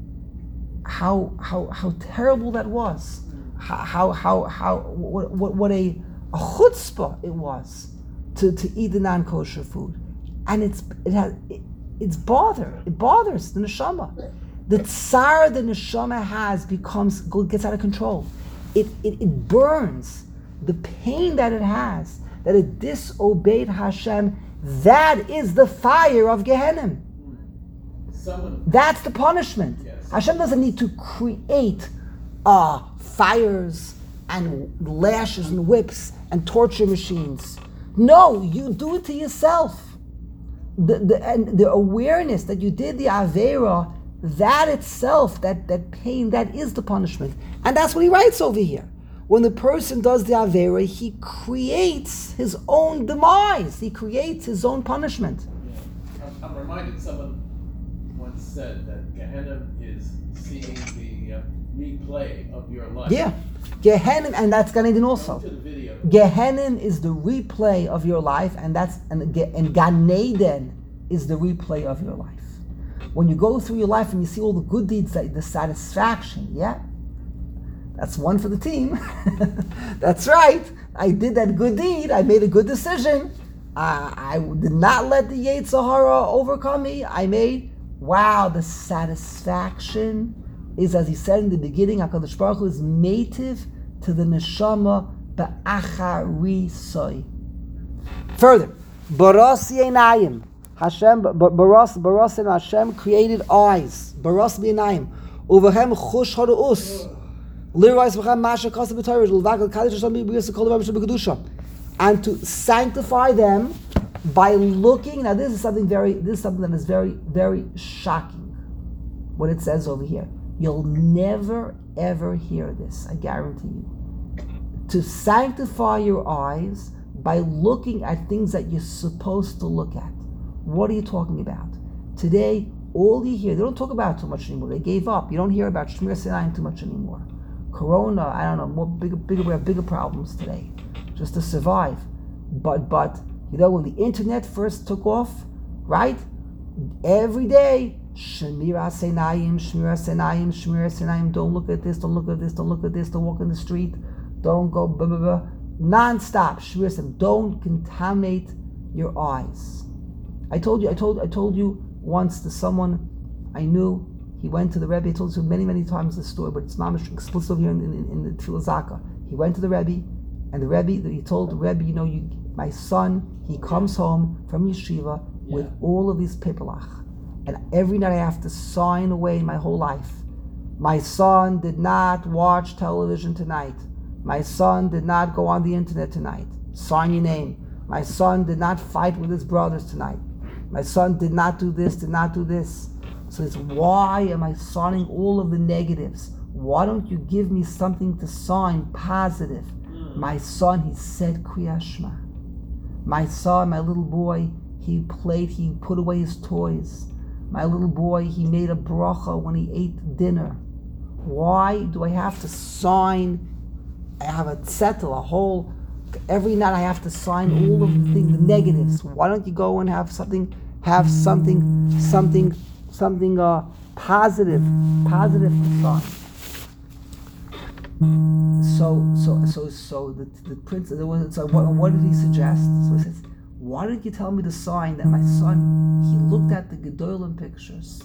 how how how terrible that was, how how how what what, what a, a chutzpah it was to, to eat the non-kosher food, and it's it has it, it's bother it bothers the neshama. The tsar the neshama has becomes gets out of control. It it it burns. The pain that it has, that it disobeyed Hashem, that is the fire of Gehenna. Someone, That's the punishment. Yes. Hashem doesn't need to create uh, fires and lashes and whips and torture machines. No, you do it to yourself. The, the, and the awareness that you did the Avera, that itself, that, that pain, that is the punishment. And that's what he writes over here. When the person does the Avera, he creates his own demise. He creates his own punishment. yeah. I'm, I'm reminded someone once said that Gehenna is seeing the uh, replay of your life. Yeah. Gehenna, and that's Gan Eden also. Go to the video. Gehenna is the replay of your life, and that's and, Ge- and Gan Eden is the replay of your life. When you go through your life and you see all the good deeds, that the satisfaction, yeah, that's one for the team. That's right. I did that good deed. I made a good decision. I, I did not let the Yetzer Hara overcome me. I made, wow, the satisfaction is, as he said in the beginning, HaKadosh Baruch Hu is native to the neshama ba'acharisoi. Further, baras einayim. Hashem, baras, baras and Hashem created eyes. Baras einayim. Uvahem chush haru'us. And to sanctify them by looking. Now this is something very this is something that is very, very shocking. What it says over here. You'll never ever hear this, I guarantee you. To sanctify your eyes by looking at things that you're supposed to look at. What are you talking about? Today, all you hear, they don't talk about it too much anymore. They gave up. You don't hear about Shmir Sinai too much anymore. Corona, I don't know, more bigger, bigger, we have bigger problems today, just to survive. But, but you know, when the internet first took off, right? Every day, Shemira Senayim, Shemira Senayim, Shemira Senayim. Don't look at this. Don't look at this. Don't look at this. Don't walk in the street. Don't go blah blah blah. Non-stop, Shemira Senayim. Don't contaminate your eyes. I told you. I told. I told you once to someone I knew. He went to the Rebbe. I told you many, many times this story, but it's not explicit here in, in, in the Tefillah Zaka. He went to the Rebbe, and the Rebbe, he told the Rebbe, you know, you, my son, he comes home from yeshiva yeah. with all of these pipelach, and every night I have to sign away my whole life. My son did not watch television tonight. My son did not go on the internet tonight. Sign your name. My son did not fight with his brothers tonight. My son did not do this, did not do this. So it's, why am I signing all of the negatives? Why don't you give me something to sign positive? Mm. My son, he said Kriyat Shema. My son, my little boy, he played, he put away his toys. My little boy, he made a bracha when he ate dinner. Why do I have to sign? I have a zettel, a whole, every night I have to sign all of the things, the negatives. Why don't you go and have something, have something, something, something uh, positive, positive to sign. So, so, so, so the the prince. There was. So, what, what did he suggest? So he says, "Why didn't you tell me to sign that my son? He looked at the Gedolim pictures."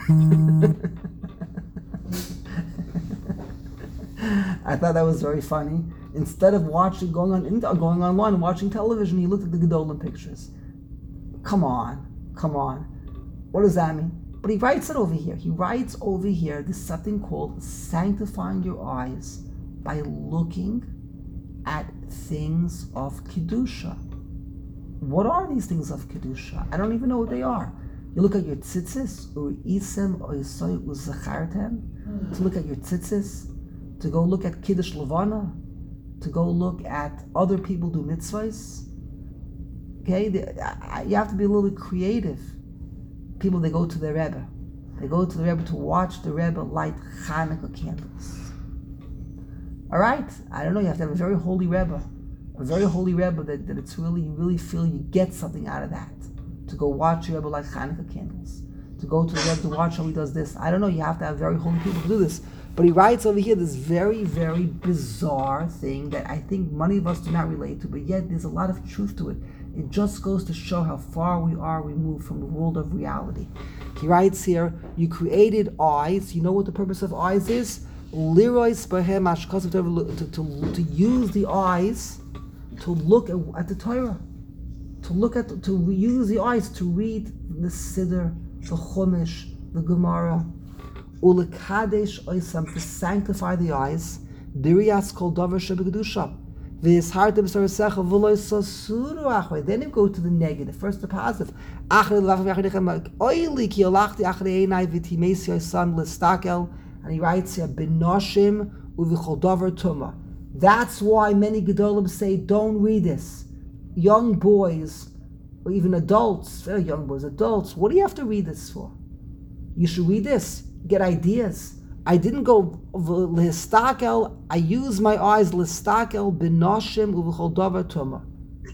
I thought that was very funny. Instead of watching, going on, going online and watching television, he looked at the Gedolim pictures. Come on, come on. What does that mean? But he writes it over here. He writes over here, there's something called sanctifying your eyes by looking at things of Kedusha. What are these things of Kedusha? I don't even know what they are. You look at your tzitzis, or isem, or yisoy, uzachartem, to look at your tzitzis, to go look at Kiddush Levana, to go look at other people do mitzvahs. Okay, the, I, you have to be a little creative. People, they go to their Rebbe. They go to the Rebbe to watch the Rebbe light Hanukkah candles. All right, I don't know. You have to have a very holy Rebbe, a very holy Rebbe that, that it's really you really feel you get something out of that. To go watch your Rebbe light Hanukkah candles. To go to the Rebbe to watch how he does this. I don't know. You have to have very holy people to do this. But he writes over here this very, very bizarre thing that I think many of us do not relate to, but yet there's a lot of truth to it. It just goes to show how far we are removed from the world of reality. He writes here, you created eyes. You know what the purpose of eyes is? Lirois behem ashkos, to to to use the eyes to look at, at the Torah, to look at to use the eyes to read the Siddur, the Chumash, the Gemara. Ulekadesh oisam, to sanctify the eyes. Birias kol davar shebekadusha. V'yishartem saresecha v'lo sasuru achvei. Then you go to the negative. First the positive. Achrei l'vachem yachadechem oili ki olachti achrei einai v'timesi oisan l'stakel. And he writes here, benoshim uvichol davar tuma. That's why many gedolim say, don't read this. Young boys, or even adults, very young boys, adults, what do you have to read this for? You should read this. Get ideas. I didn't go l'histakel. I use my eyes l'histakel b'noshim u'v'chol davar tuma.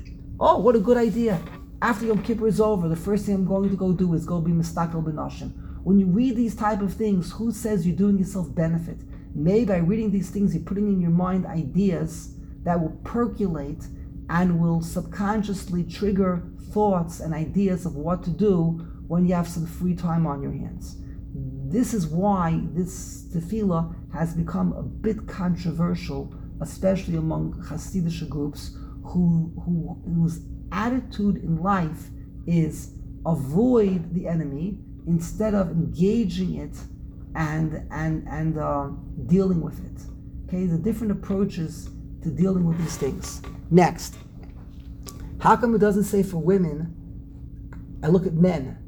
Oh, what a good idea! After Yom Kippur is over, the first thing I'm going to go do is go be mistakel b'noshim. When you read these type of things, who says you're doing yourself benefit? Maybe by reading these things, you're putting in your mind ideas that will percolate and will subconsciously trigger thoughts and ideas of what to do when you have some free time on your hands. This is why this tefillah has become a bit controversial, especially among Hasidic groups who, who whose attitude in life is avoid the enemy instead of engaging it and and and uh, dealing with it. Okay, the different approaches to dealing with these things. Next, how come it doesn't say for women? I look at men.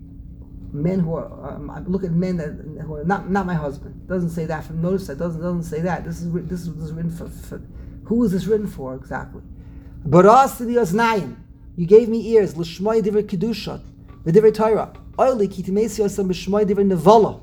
Men who are, um, I look at men that who are not not my husband. It doesn't say that. From notice that doesn't doesn't say that. This is this is, this is written for, for. Who is this written for exactly? Baras to the osnayim. You gave me ears. L'shmoi divrei kedusha, v'divrei Torah. Oili ki timesi osam b'shmoi divrei nevola.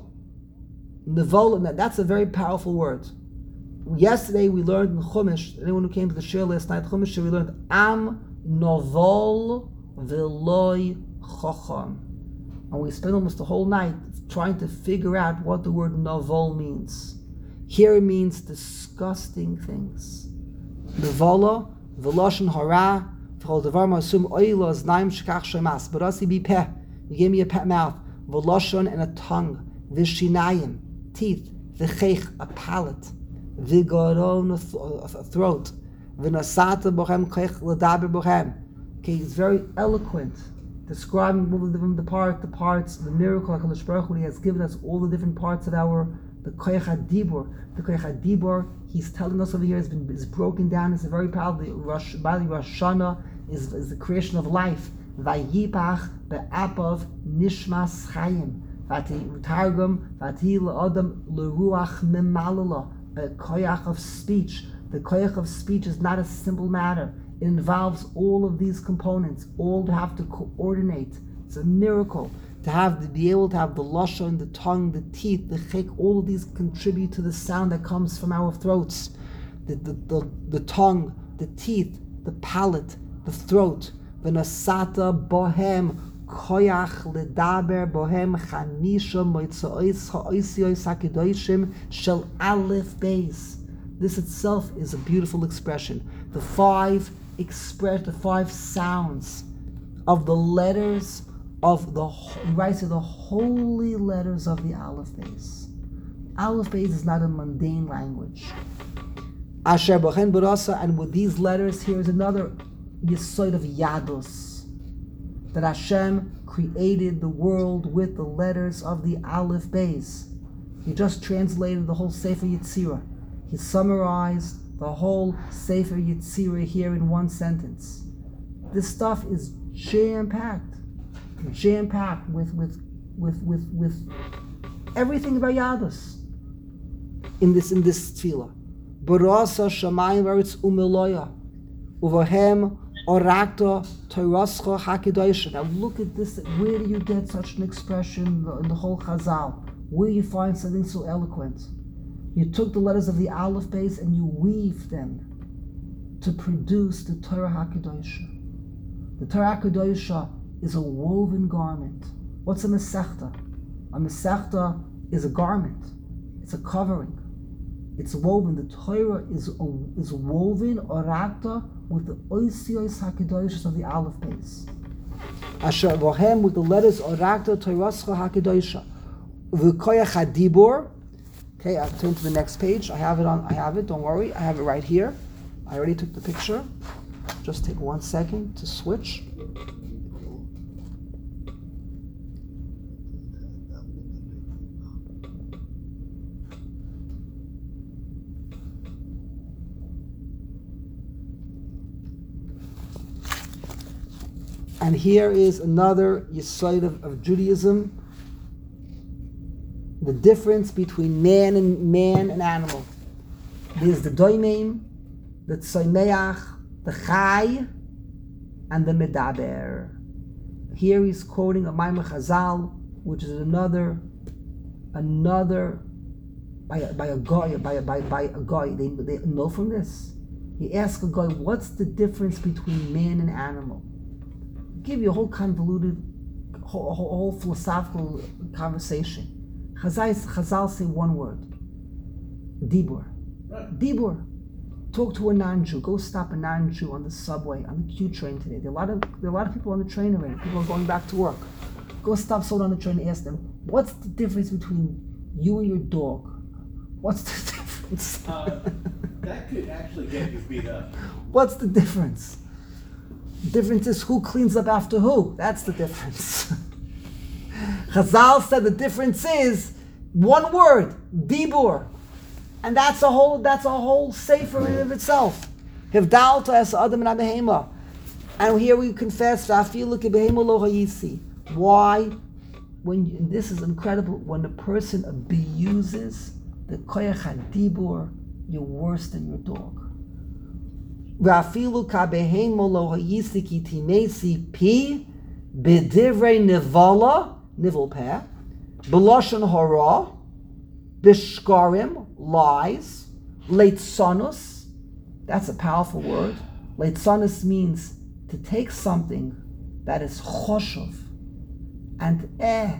Nevola. That's a very powerful word. Yesterday we learned in Chumash. Anyone who came to the shir last night, Chumash, we learned am novol v'loi chacham. And we spent almost the whole night trying to figure out what the word novol means. Here it means disgusting things. Nevola, v'loshen hara, v'chol devar ma'asum oila znaim shekach shemas. Barasi bi peh, you gave me a pet mouth. V'loshen, and a tongue. V'shinayim, teeth. V'chech, a palate. V'garon, a throat. V'nasata bochem kech l'daber bochem. Okay, it's very eloquent, describing all the different the part, the parts, the miracle HaKadosh Baruch Hu, He has given us all the different parts of our the Koyach HaDibur. The Koyach HaDibur, He's telling us over here, has been is broken down. It's a very powerful. Rosh Rosh Hashanah is, is the creation of life. Vayipach be'apav nishmas chayim. Vati utargum vati le'adam leruach memalala. A koyach of speech. The koyach of speech is not a simple matter. It involves all of these components, all to have to coordinate. It's a miracle to have to be able to have the lashon, the tongue, the teeth, the chek. All of these contribute to the sound that comes from our throats. The the the, the tongue, the teeth, the palate, the throat. V'nasata bohem koyach ledaber bohem chamisha moitzois ha'oisios hakedoshim shel aleph beis. This itself is a beautiful expression. The five express the five sounds of the letters of the he writes the holy letters of the Aleph Beis. Aleph Beis is not a mundane language. Asher Bochen Barasa, and with these letters, here is another yesod of Yadus, that Hashem created the world with the letters of the Aleph Beis. He just translated the whole Sefer Yetzirah. He summarized the whole Sefer Yetzirah here in one sentence. This stuff is jam-packed, jam-packed with with with with, with everything about Yadus in this in this tefillah. Barasa shamayim v'aretz u'meloya uvahem Orakta Torascha Hakedoisha. Now look at this. Where do you get such an expression in the, in the whole Chazal? Where do you find something so eloquent? You took the letters of the Aleph base and you weave them to produce the Torah HaKadoshah. The Torah HaKadoshah is a woven garment. What's a Masechta? A Masechta is a garment. It's a covering. It's woven. The Torah is is woven orakta with the oisios HaKadoshah of the Aleph base. Asher vohem with the letters orakta Torascha HaKadoshah. V'koyach hadibor. Okay, I'll turn to the next page. I have it on. I have it. Don't worry. I have it right here. I already took the picture. Just take one second to switch. And here is another yesod of, of Judaism. The difference between man and man and animal. There's the doimim, the tzomeach, the chai, and the medaber. Here he's quoting a Maimon Chazal, which is another, another by a, by a guy, by a, by, by a guy. They they know from this. He asks a guy, "What's the difference between man and animal?" Give you a whole convoluted, whole, whole, whole philosophical conversation. Chazal, Chazal say one word. Dibur. Right. Dibur. Talk to a non-Jew. Go stop a non-Jew on the subway, on the Q train today. There are a lot of there are a lot of people on the train already. People are going back to work. Go stop someone on the train and ask them, what's the difference between you and your dog? What's the difference? Uh, that could actually get you beat up. What's the difference? The difference is who cleans up after who. That's the difference. Chazal said the difference is one word, dibur, and that's a whole that's a whole sefer in and of itself. Hivdalta es adam and behema, and here we confess afilu ke behema lo hayisi. Why? When you, this is incredible. When a person abuses the koyach hadibur, you're worse than your dog. V'afilu ka behema lo hayisi ki timesi pi b'divrei nevala. Nivel peh, Beloshan hara, Bishkarim, lies, Leitzanus, that's a powerful word. Leitzanus means to take something that is choshev and eh,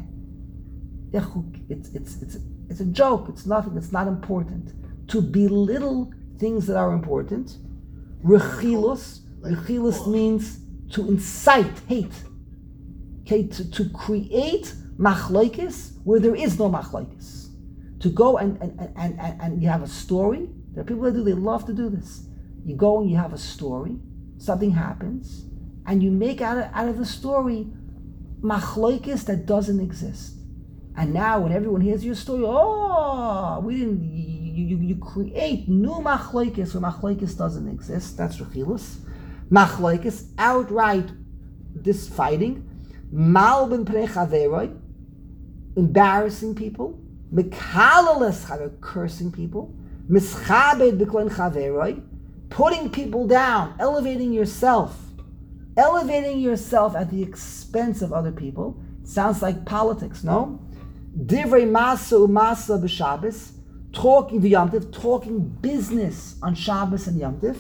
it's it's it's it's a joke. It's nothing. It's not important. To belittle things that are important. Rechilus, rechilus means to incite hate. Okay, to, to create machlokes where there is no machlokes. To go and and, and, and and you have a story. There are people that do, they love to do this. You go and you have a story, something happens, and you make out of, out of the story machlokes that doesn't exist. And now when everyone hears your story, oh, we didn't, you, you, you create new machlokes where machlokes doesn't exist. That's rechilus. Machlokes, outright this fighting. Mal ben pnei chaveroi, embarrassing people. Mekalalas chaver, cursing people. Mischabed b'klen chaveroi, putting people down, elevating yourself. Elevating yourself at the expense of other people. Sounds like politics, no? Divrei masa umasa b'Shabbos, talking v'yamtiv, talking business on Shabbos and Yamtiv.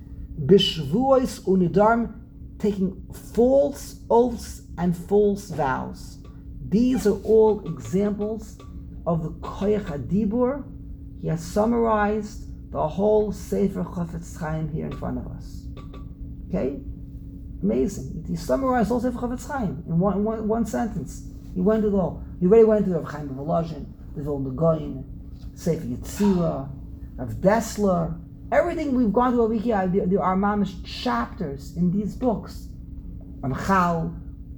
B'shvuos unidarm, taking false oaths and false vows. These are all examples of the koyach hadibur. He has summarized the whole Sefer Chafetz Chaim here in front of us. Okay? Amazing. He summarized all Sefer Chafetz Chaim in one, one, one sentence. He went to the whole. He already went to Rav Chaim of Volozhin, the Vilna Gaon, Sefer Yetzirah, Rav Dessler. Everything we've gone through over here, there, there are mamish chapters in these books. Ramchal.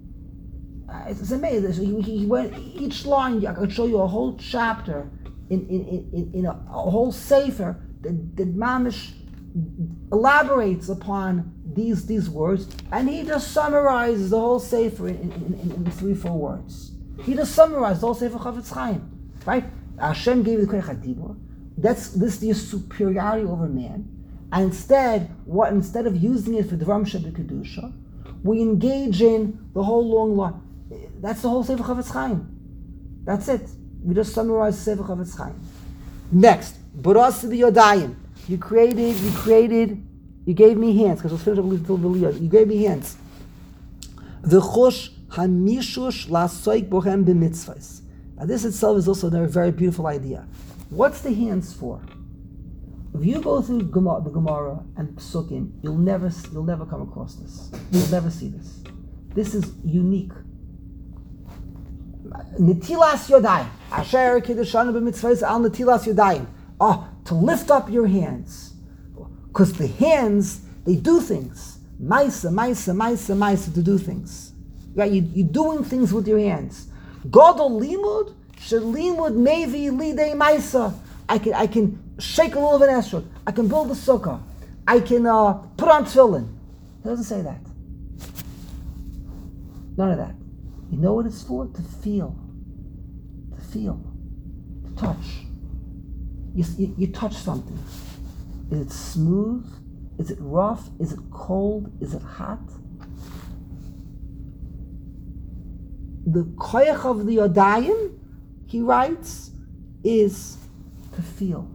Uh, it's, it's amazing. He, he went each line. I could show you a whole chapter in in, in, in a, a whole sefer that, that mamish elaborates upon these these words, and he just summarizes the whole sefer in, in, in, in three four words. He just summarized the whole sefer Chafetz Chaim, right? Hashem gave you the koyach hadibur. That's this is superiority over man, And instead, what instead of using it for Dvarim Shebekadusha, we engage in the whole long law. That's the whole Sefer Chavetz Chaim. That's it. We just summarized Sefer Chavetz Chaim. Next, Baras B'Yodayim. You created, you created, you gave me hands, because let's finish up with the You gave me hands. V'chosh hamishush lasoik bohem b'mitzvahs. Now this itself is also a very beautiful idea. What's the hands for? If you go through Gemara, the Gemara and Psukim, you'll never, you'll never come across this. You'll never see this. This is unique. Netilas yodayim. Asher kiddushanu b'mitzvahs al netilas yodayim. Oh, to lift up your hands. Because the hands, they do things. Maisa, maisa, maisa, maisa, to do things. Right? You, you're doing things with your hands. Godol limud, shelimud mevi lidei maisa. I can, I can shake a little bit of esrog. I can build a sukkah. I can uh, put on tefillin. He doesn't say that. None of that. You know what it's for? To feel. To feel. To touch. You, you, you touch something. Is it smooth? Is it rough? Is it cold? Is it hot? The koyach of the Yodayim, he writes, is to feel.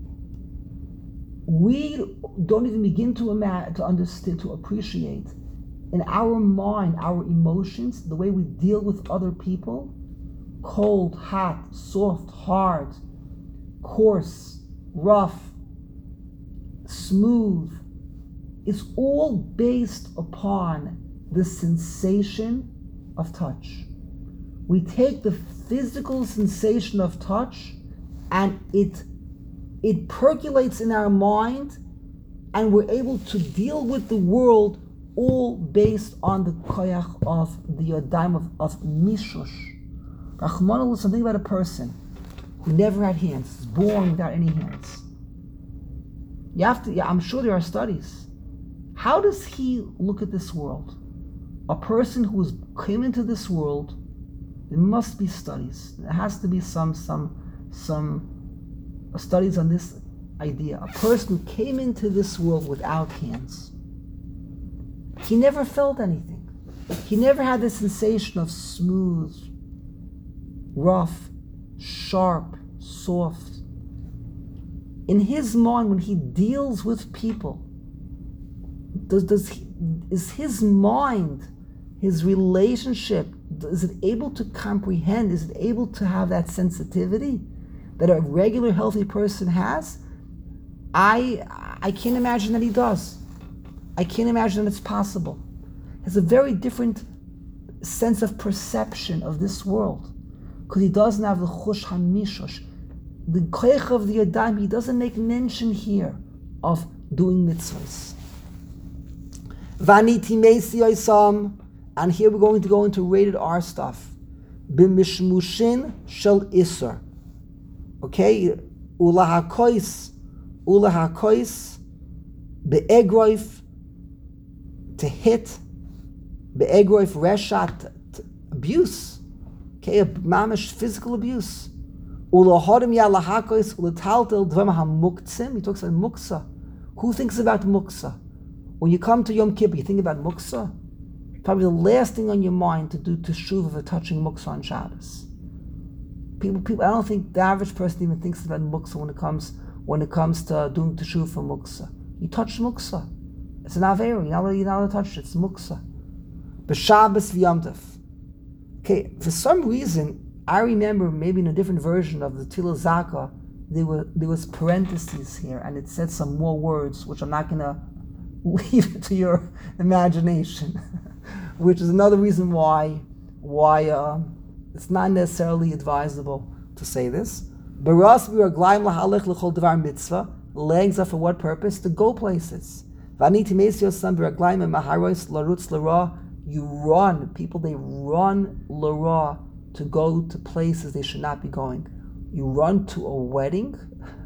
We don't even begin to imagine, to understand, to appreciate in our mind, our emotions, the way we deal with other people, cold, hot, soft, hard, coarse, rough, smooth, is all based upon the sensation of touch. We take the physical sensation of touch and it it percolates in our mind, and we're able to deal with the world all based on the koyach of the yodayim of, of mishush. Rachmana litzlan, think about a person who never had hands, is born without any hands. You have to, yeah, I'm sure there are studies. How does he look at this world? A person who was, came into this world, there must be studies. There has to be some some some studies on this idea. A person who came into this world without hands. He never felt anything. He never had the sensation of smooth, rough, sharp, soft. In his mind, when he deals with people, does does he, is his mind, his relationship, is it able to comprehend? Is it able to have that sensitivity that a regular healthy person has? I I can't imagine that he does. I can't imagine that it's possible. He has a very different sense of perception of this world because he doesn't have the chush hamishush, the koyach of the yadayim. He doesn't make mention here of doing mitzvahs. Vaniti meisi oisam. And here we're going to go into rated R stuff. B'mishmushin shel isur. Okay? Ulahakois. Ulahakois. Be'egroif. To hit. Be'egroif reshat. Abuse. Okay? Mamish physical abuse. Ulahodim yalahakois. Ulataltel dvem hamuktzim. He talks about muksa. Who thinks about muksa? When you come to Yom Kippur, you think about muksa? Probably the last thing on your mind to do teshuva for touching muksa on Shabbos. People, people. I don't think the average person even thinks about muksa when it comes when it comes to doing teshuva for muksa. You touch muksa. It's an avera. You're not allowed, you're not allowed to touch it. It's muksa. B'Shabbos v'Yom Tov. Okay, for some reason, I remember maybe in a different version of the Tila Zaka, there were there was parentheses here, and it said some more words, which I'm not gonna leave it to your imagination. Which is another reason why why uh, it's not necessarily advisable to say this. Baras b'raglayim lahalech l'chol devar mitzvah. Legs are for what purpose? To go places. V'ani timeis yosam b'raglayim maharos larutz l'ra. You run. People, they run l'ra to go to places they should not be going. You run to a wedding?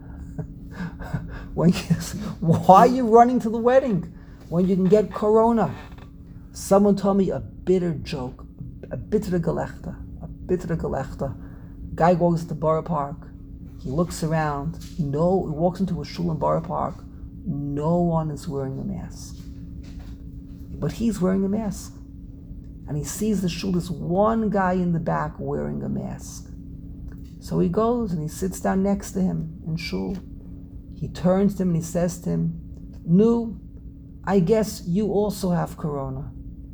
when you, why are you running to the wedding when you can get corona? Someone told me a bitter joke, a bitter gelechta, a bitter gelechta. Guy walks to Borough Park. He looks around. No, he walks into a shul in Borough Park. no one is wearing a mask. But he's wearing a mask. And he sees the shul, there's one guy in the back wearing a mask. So he goes and he sits down next to him in shul. He turns to him and he says to him, "Nu, I guess you also have corona."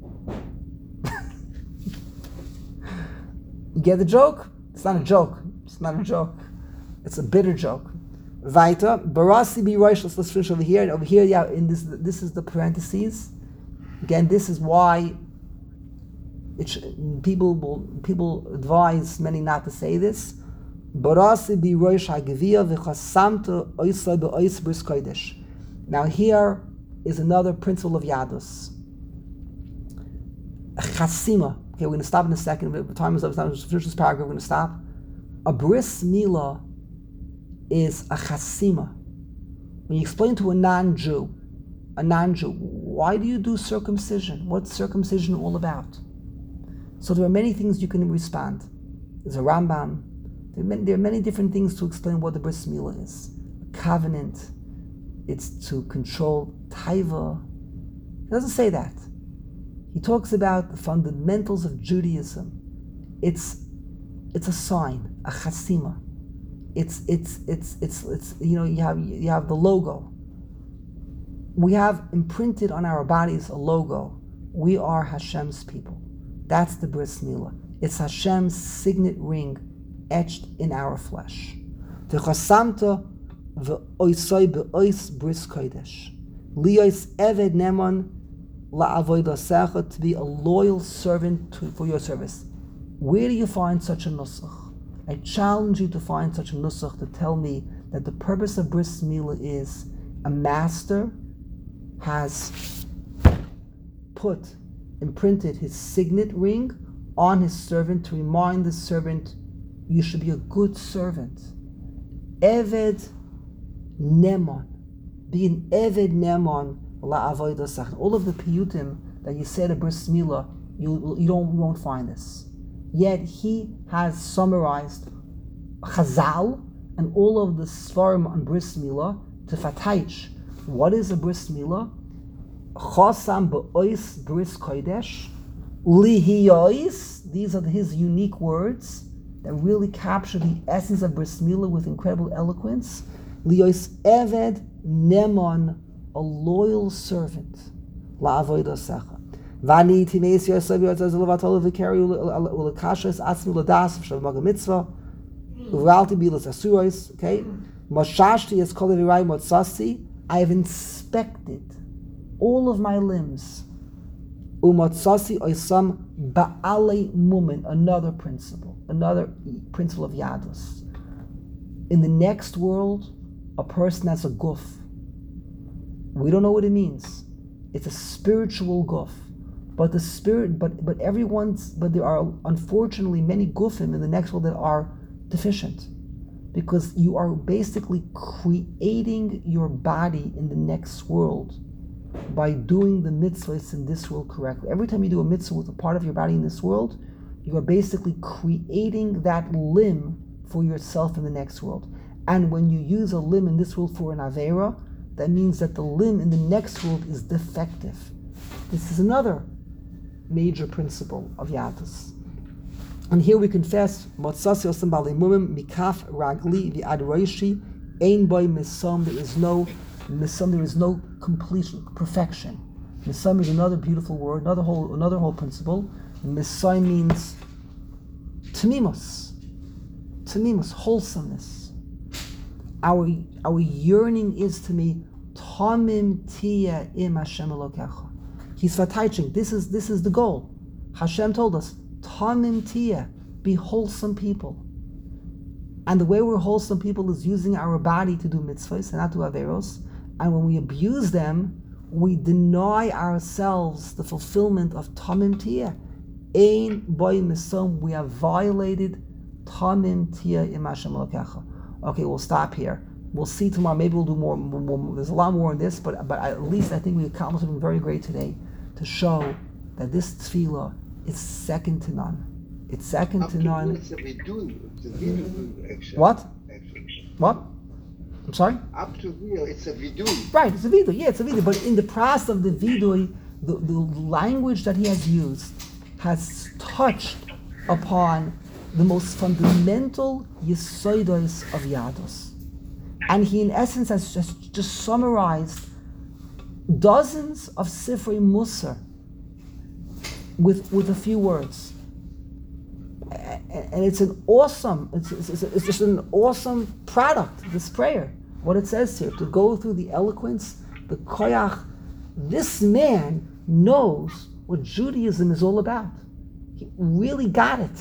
You get the joke? It's not a joke. It's not a joke. It's a bitter joke. Weiter, Barasi bi Rosh, let's finish over here. And over here, yeah, in this, this is the parentheses. Again, this is why it sh- people will, people advise many not to say this. Barasi bi Rosh hagavia v'chasamta oisla be'ois bris kodesh. Now here is another principle of Yadus. Chasima. Okay, we're going to stop in a second. The time is up. Time to finish this paragraph. We're going to stop. A bris milah is a chasima. When you explain to a non-Jew, a non-Jew, why do you do circumcision? What's circumcision all about? So there are many things you can respond. There's a Rambam. There are many, there are many different things to explain what the bris milah is. A covenant. It's to control taiva. He doesn't say that. He talks about the fundamentals of Judaism. It's it's a sign, a chasima. It's it's it's it's it's you know you have you have the logo. We have imprinted on our bodies a logo. We are Hashem's people. That's the bris milah. It's Hashem's signet ring etched in our flesh. V'chasamta v'oisoi be'ois bris kodesh. Liyos eved neman la'avodasecha, to be a loyal servant to, for your service. Where do you find such a nusach? I challenge you to find such a nusach to tell me that the purpose of bris milah is a master has put, imprinted his signet ring on his servant to remind the servant, you should be a good servant. Eved Neman. Be an Eved Neman la'avodah. All of the piyutim that you said at bris milah, you you don't you won't find this. Yet he has summarized Chazal and all of the svarim on bris milah to fatayich. What is a bris milah? Chosam be'ois bris kodesh lihiyois. These are his unique words that really capture the essence of bris milah with incredible eloquence. Liyois eved neman, a loyal servant. La'avodah secha. Vani timeis yosav yotzaz levatol v'keri ulekashas atzmi l'das v'shav maga mitzvah uvalti bilas asuros. Okay, moshashti es kol levirai motzasi. I have inspected all of my limbs. Umotzasi oisam ba'alei mumin. Another principle, another principle of Yadus. In the next world, a person has a guf. We don't know what it means. It's a spiritual guf. But the spirit, but but everyone's, but there are unfortunately many gufim in the next world that are deficient, because you are basically creating your body in the next world by doing the mitzvahs in this world correctly. Every time you do a mitzvah with a part of your body in this world, you are basically creating that limb for yourself in the next world. And when you use a limb in this world for an avera, that means that the limb in the next world is defective. This is another major principle of Yadus. And here we confess, Motzasi osam balei mumim mikaf ragli v'ad roishi ein boy misom. There is no misom. There is no completion, perfection. Misom is another beautiful word, another whole, another whole principle. Misom means tamimos, tamimos, wholesomeness. Our our yearning is to me tamim tia im Hashem Elokecha. He's fatayching. This is this is the goal. Hashem told us, tamim tia, be wholesome people. And the way we're wholesome people is using our body to do mitzvahs and not do averos. And when we abuse them, we deny ourselves the fulfillment of tamim tia. Ein boy misom. We have violated tamim tia im Hashem Elokecha. Okay, we'll stop here. We'll see tomorrow. Maybe we'll do more, more, more. There's a lot more in this, but but at least I think we accomplished something very great today to show that this tefillah is second to none. It's second to none. What? What? I'm sorry? Up to here, it's a vidui. Right, it's a vidui. Yeah, it's a vidui. But in the process of the vidui, the, the language that he has used has touched upon the most fundamental yesodos of Yadus. And he, in essence, has just, just summarized dozens of Sifrei Musar with, with a few words. And it's an awesome, it's, it's, it's just an awesome product, this prayer. What it says here, to go through the eloquence, the koyach. This man knows what Judaism is all about. He really got it.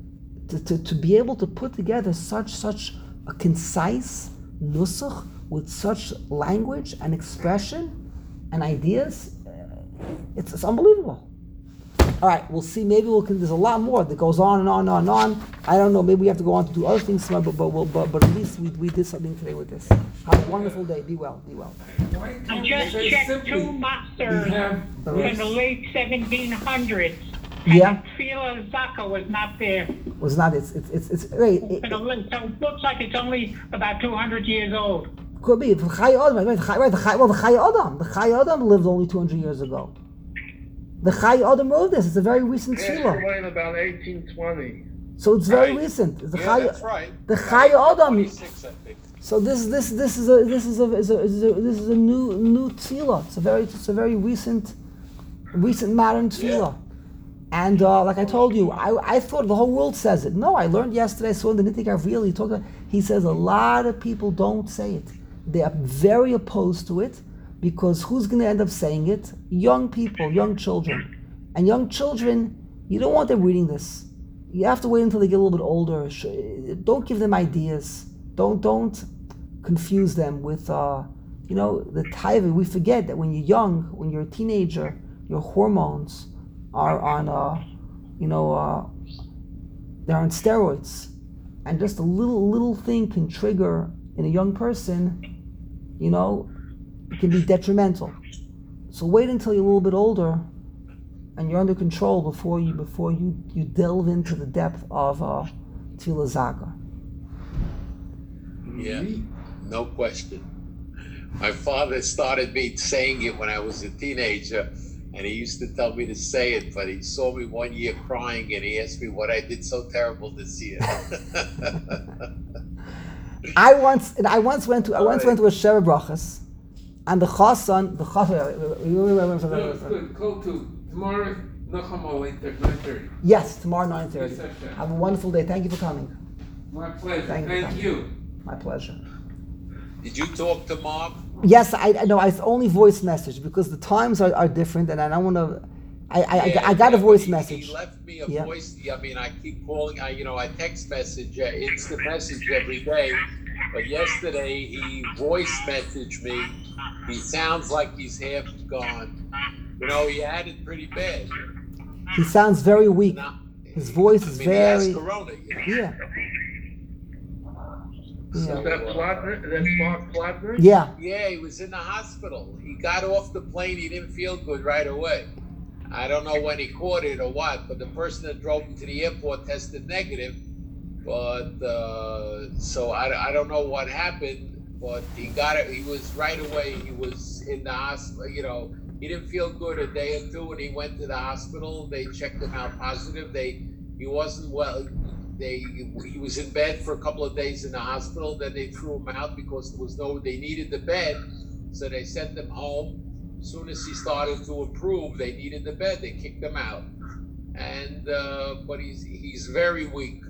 To, to, to be able to put together such such a concise nusach with such language and expression and ideas, it's, it's unbelievable. All right, we'll see. Maybe we'll. There's a lot more that goes on and on and on and on. I don't know. Maybe we have to go on to do other things, but but we'll, but, but at least we, we did something today with this. Have a wonderful day. Be well. Be well. I just checked two masters from the late seventeen hundreds. Yeah. And Tefillah Zaka was not there. Was not. It's it's it's it's. Wait, it, So it looks like it's only about two hundred years old. could be. The Chai Adam, right? The Chai, right, the Chai, well, the Chai Adam. The Chai Adam lived only two hundred years ago. The Chai Adam wrote this. It's a very recent Yeah, tefillah. in about eighteen twenty. So it's very Right. recent. It's the Yeah, Chai, that's right. the Chai Adam. twenty-six, I think. So this this this is a this is a, is a, is a this is a new new tefillah. It's a very it's a very recent recent modern tefillah. And uh, like I told you, I, I thought the whole world says it. No, I learned yesterday. I saw in the Nitty Gavril, he talked about, he says a lot of people don't say it. They are very opposed to it because who's going to end up saying it? Young people, young children. And young children, you don't want them reading this. You have to wait until they get a little bit older. Don't give them ideas. Don't don't confuse them with, uh, you know, the taiva. We forget that when you're young, when you're a teenager, your hormones are on, uh, you know, uh, they're on steroids, and just a little little thing can trigger in a young person, you know, it can be detrimental. So wait until you're a little bit older, and you're under control before you before you, you delve into the depth of uh, Tefillah Zaka. Yeah, no question. My father started me saying it when I was a teenager. And he used to tell me to say it, but he saw me one year crying and he asked me what I did so terrible this year. I once and I once went to I once went to a Sheva Brachas, and the Chassan the Chassan. Go to tomorrow, Nachamol, nine thirty. Yes, tomorrow nine thirty. Yes, sir. Have a wonderful day. Thank you for coming. My pleasure. Thank Thank, you. you. My pleasure. Did you talk to Mark? Yes, I, I know. It's only voice message because the times are, are different, and I don't want to. I I, Yeah, I, I got a yeah, voice he, message. He left me a Yeah. voice. I mean, I keep calling. I you know I text message, uh, instant message every day. But yesterday he voice messaged me. He sounds like he's half gone. You know, he had it pretty bad. He sounds very weak. Now, His voice I is mean, he has very. corona. You know? Yeah. Is Yeah. that Plotner? That's Mark Plotner? Yeah. Yeah, he was in the hospital. He got off the plane. He didn't feel good right away. I don't know when he caught it or what, but the person that drove him to the airport tested negative. But uh, so I, I don't know what happened, but he got it. He was right away. He was in the hospital. You know, he didn't feel good a day or two, and he went to the hospital. They checked him out positive. They he wasn't well. They he was in bed for a couple of days in the hospital. Then they threw him out because there was no. They needed the bed, so they sent him home. As soon as he started to improve, they needed the bed. They kicked him out, and uh, but he's he's very weak.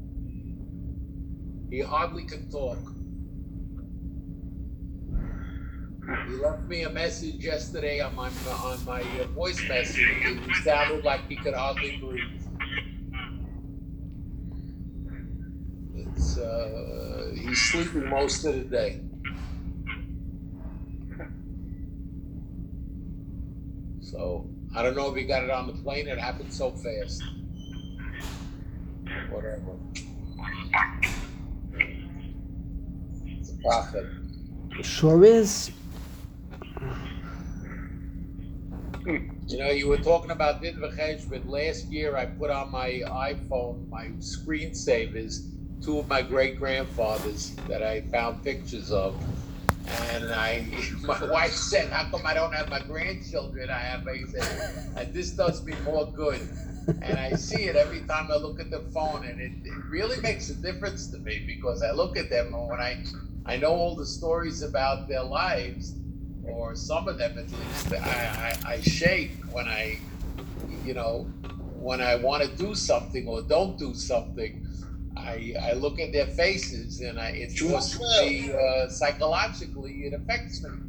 He hardly can talk. He left me a message yesterday on my on my uh, voice message. It sounded like he could hardly breathe. It's uh, he's sleeping most of the day. So I don't know if he got it on the plane. It happened so fast. Whatever. It's a prophet. Sure is. You know, you were talking about Din V'chesh, but last year I put on my iPhone, my screensavers, two of my great grandfathers that I found pictures of. And I, my wife said, "How come I don't have my grandchildren? I have." I said, "And this does me more good." And I see it every time I look at the phone, and it, it really makes a difference to me because I look at them, and when I, I know all the stories about their lives, or some of them at least, I, I, I shake when I, you know, when I want to do something or don't do something. I, I look at their faces, and I, it forces me, uh, psychologically, it affects me.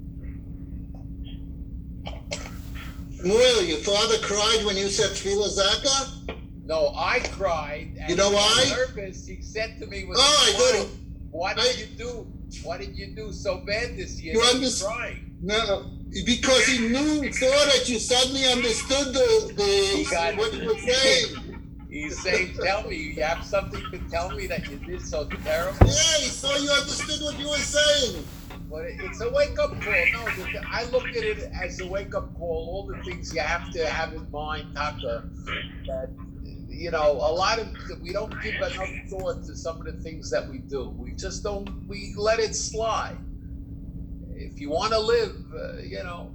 Shmuel, your father cried when you said Tefillah Zaka? No, I cried. And You know he was why? nervous. He said to me, with Oh, I a smile, got it. "What did I- you do? What did you do so bad this year?" You He was understand? crying. No, because he knew, saw that you suddenly understood the, He the got what it. you were saying. He's saying, "Tell me, you have something to tell me that you did so terrible." Yeah, he saw you understood what you were saying. But it's a wake-up call. No, the- I look at it as a wake-up call. All the things you have to have in mind, Taka, that, you know, a lot of, we don't give enough thought to some of the things that we do. We just don't, we let it slide. If you want to live, uh, you know,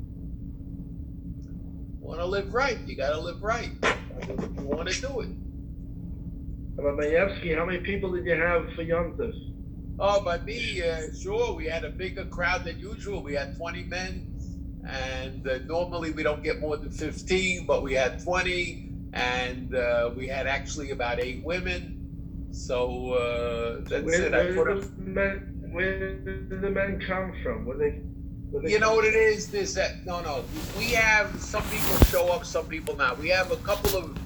want to live right, you got to live right. If you want to do it. Ramayevsky, how many people did you have for Yom Tov? Oh, by me, uh, sure. We had a bigger crowd than usual. We had twenty men, and uh, normally we don't get more than fifteen, but we had twenty, and uh, we had actually about eight women. So uh, that's Where, it. I where, put did a, the men, where did the men come from? Where they, where they you know come what it is? This that no, no. We have some people show up, some people not. We have a couple of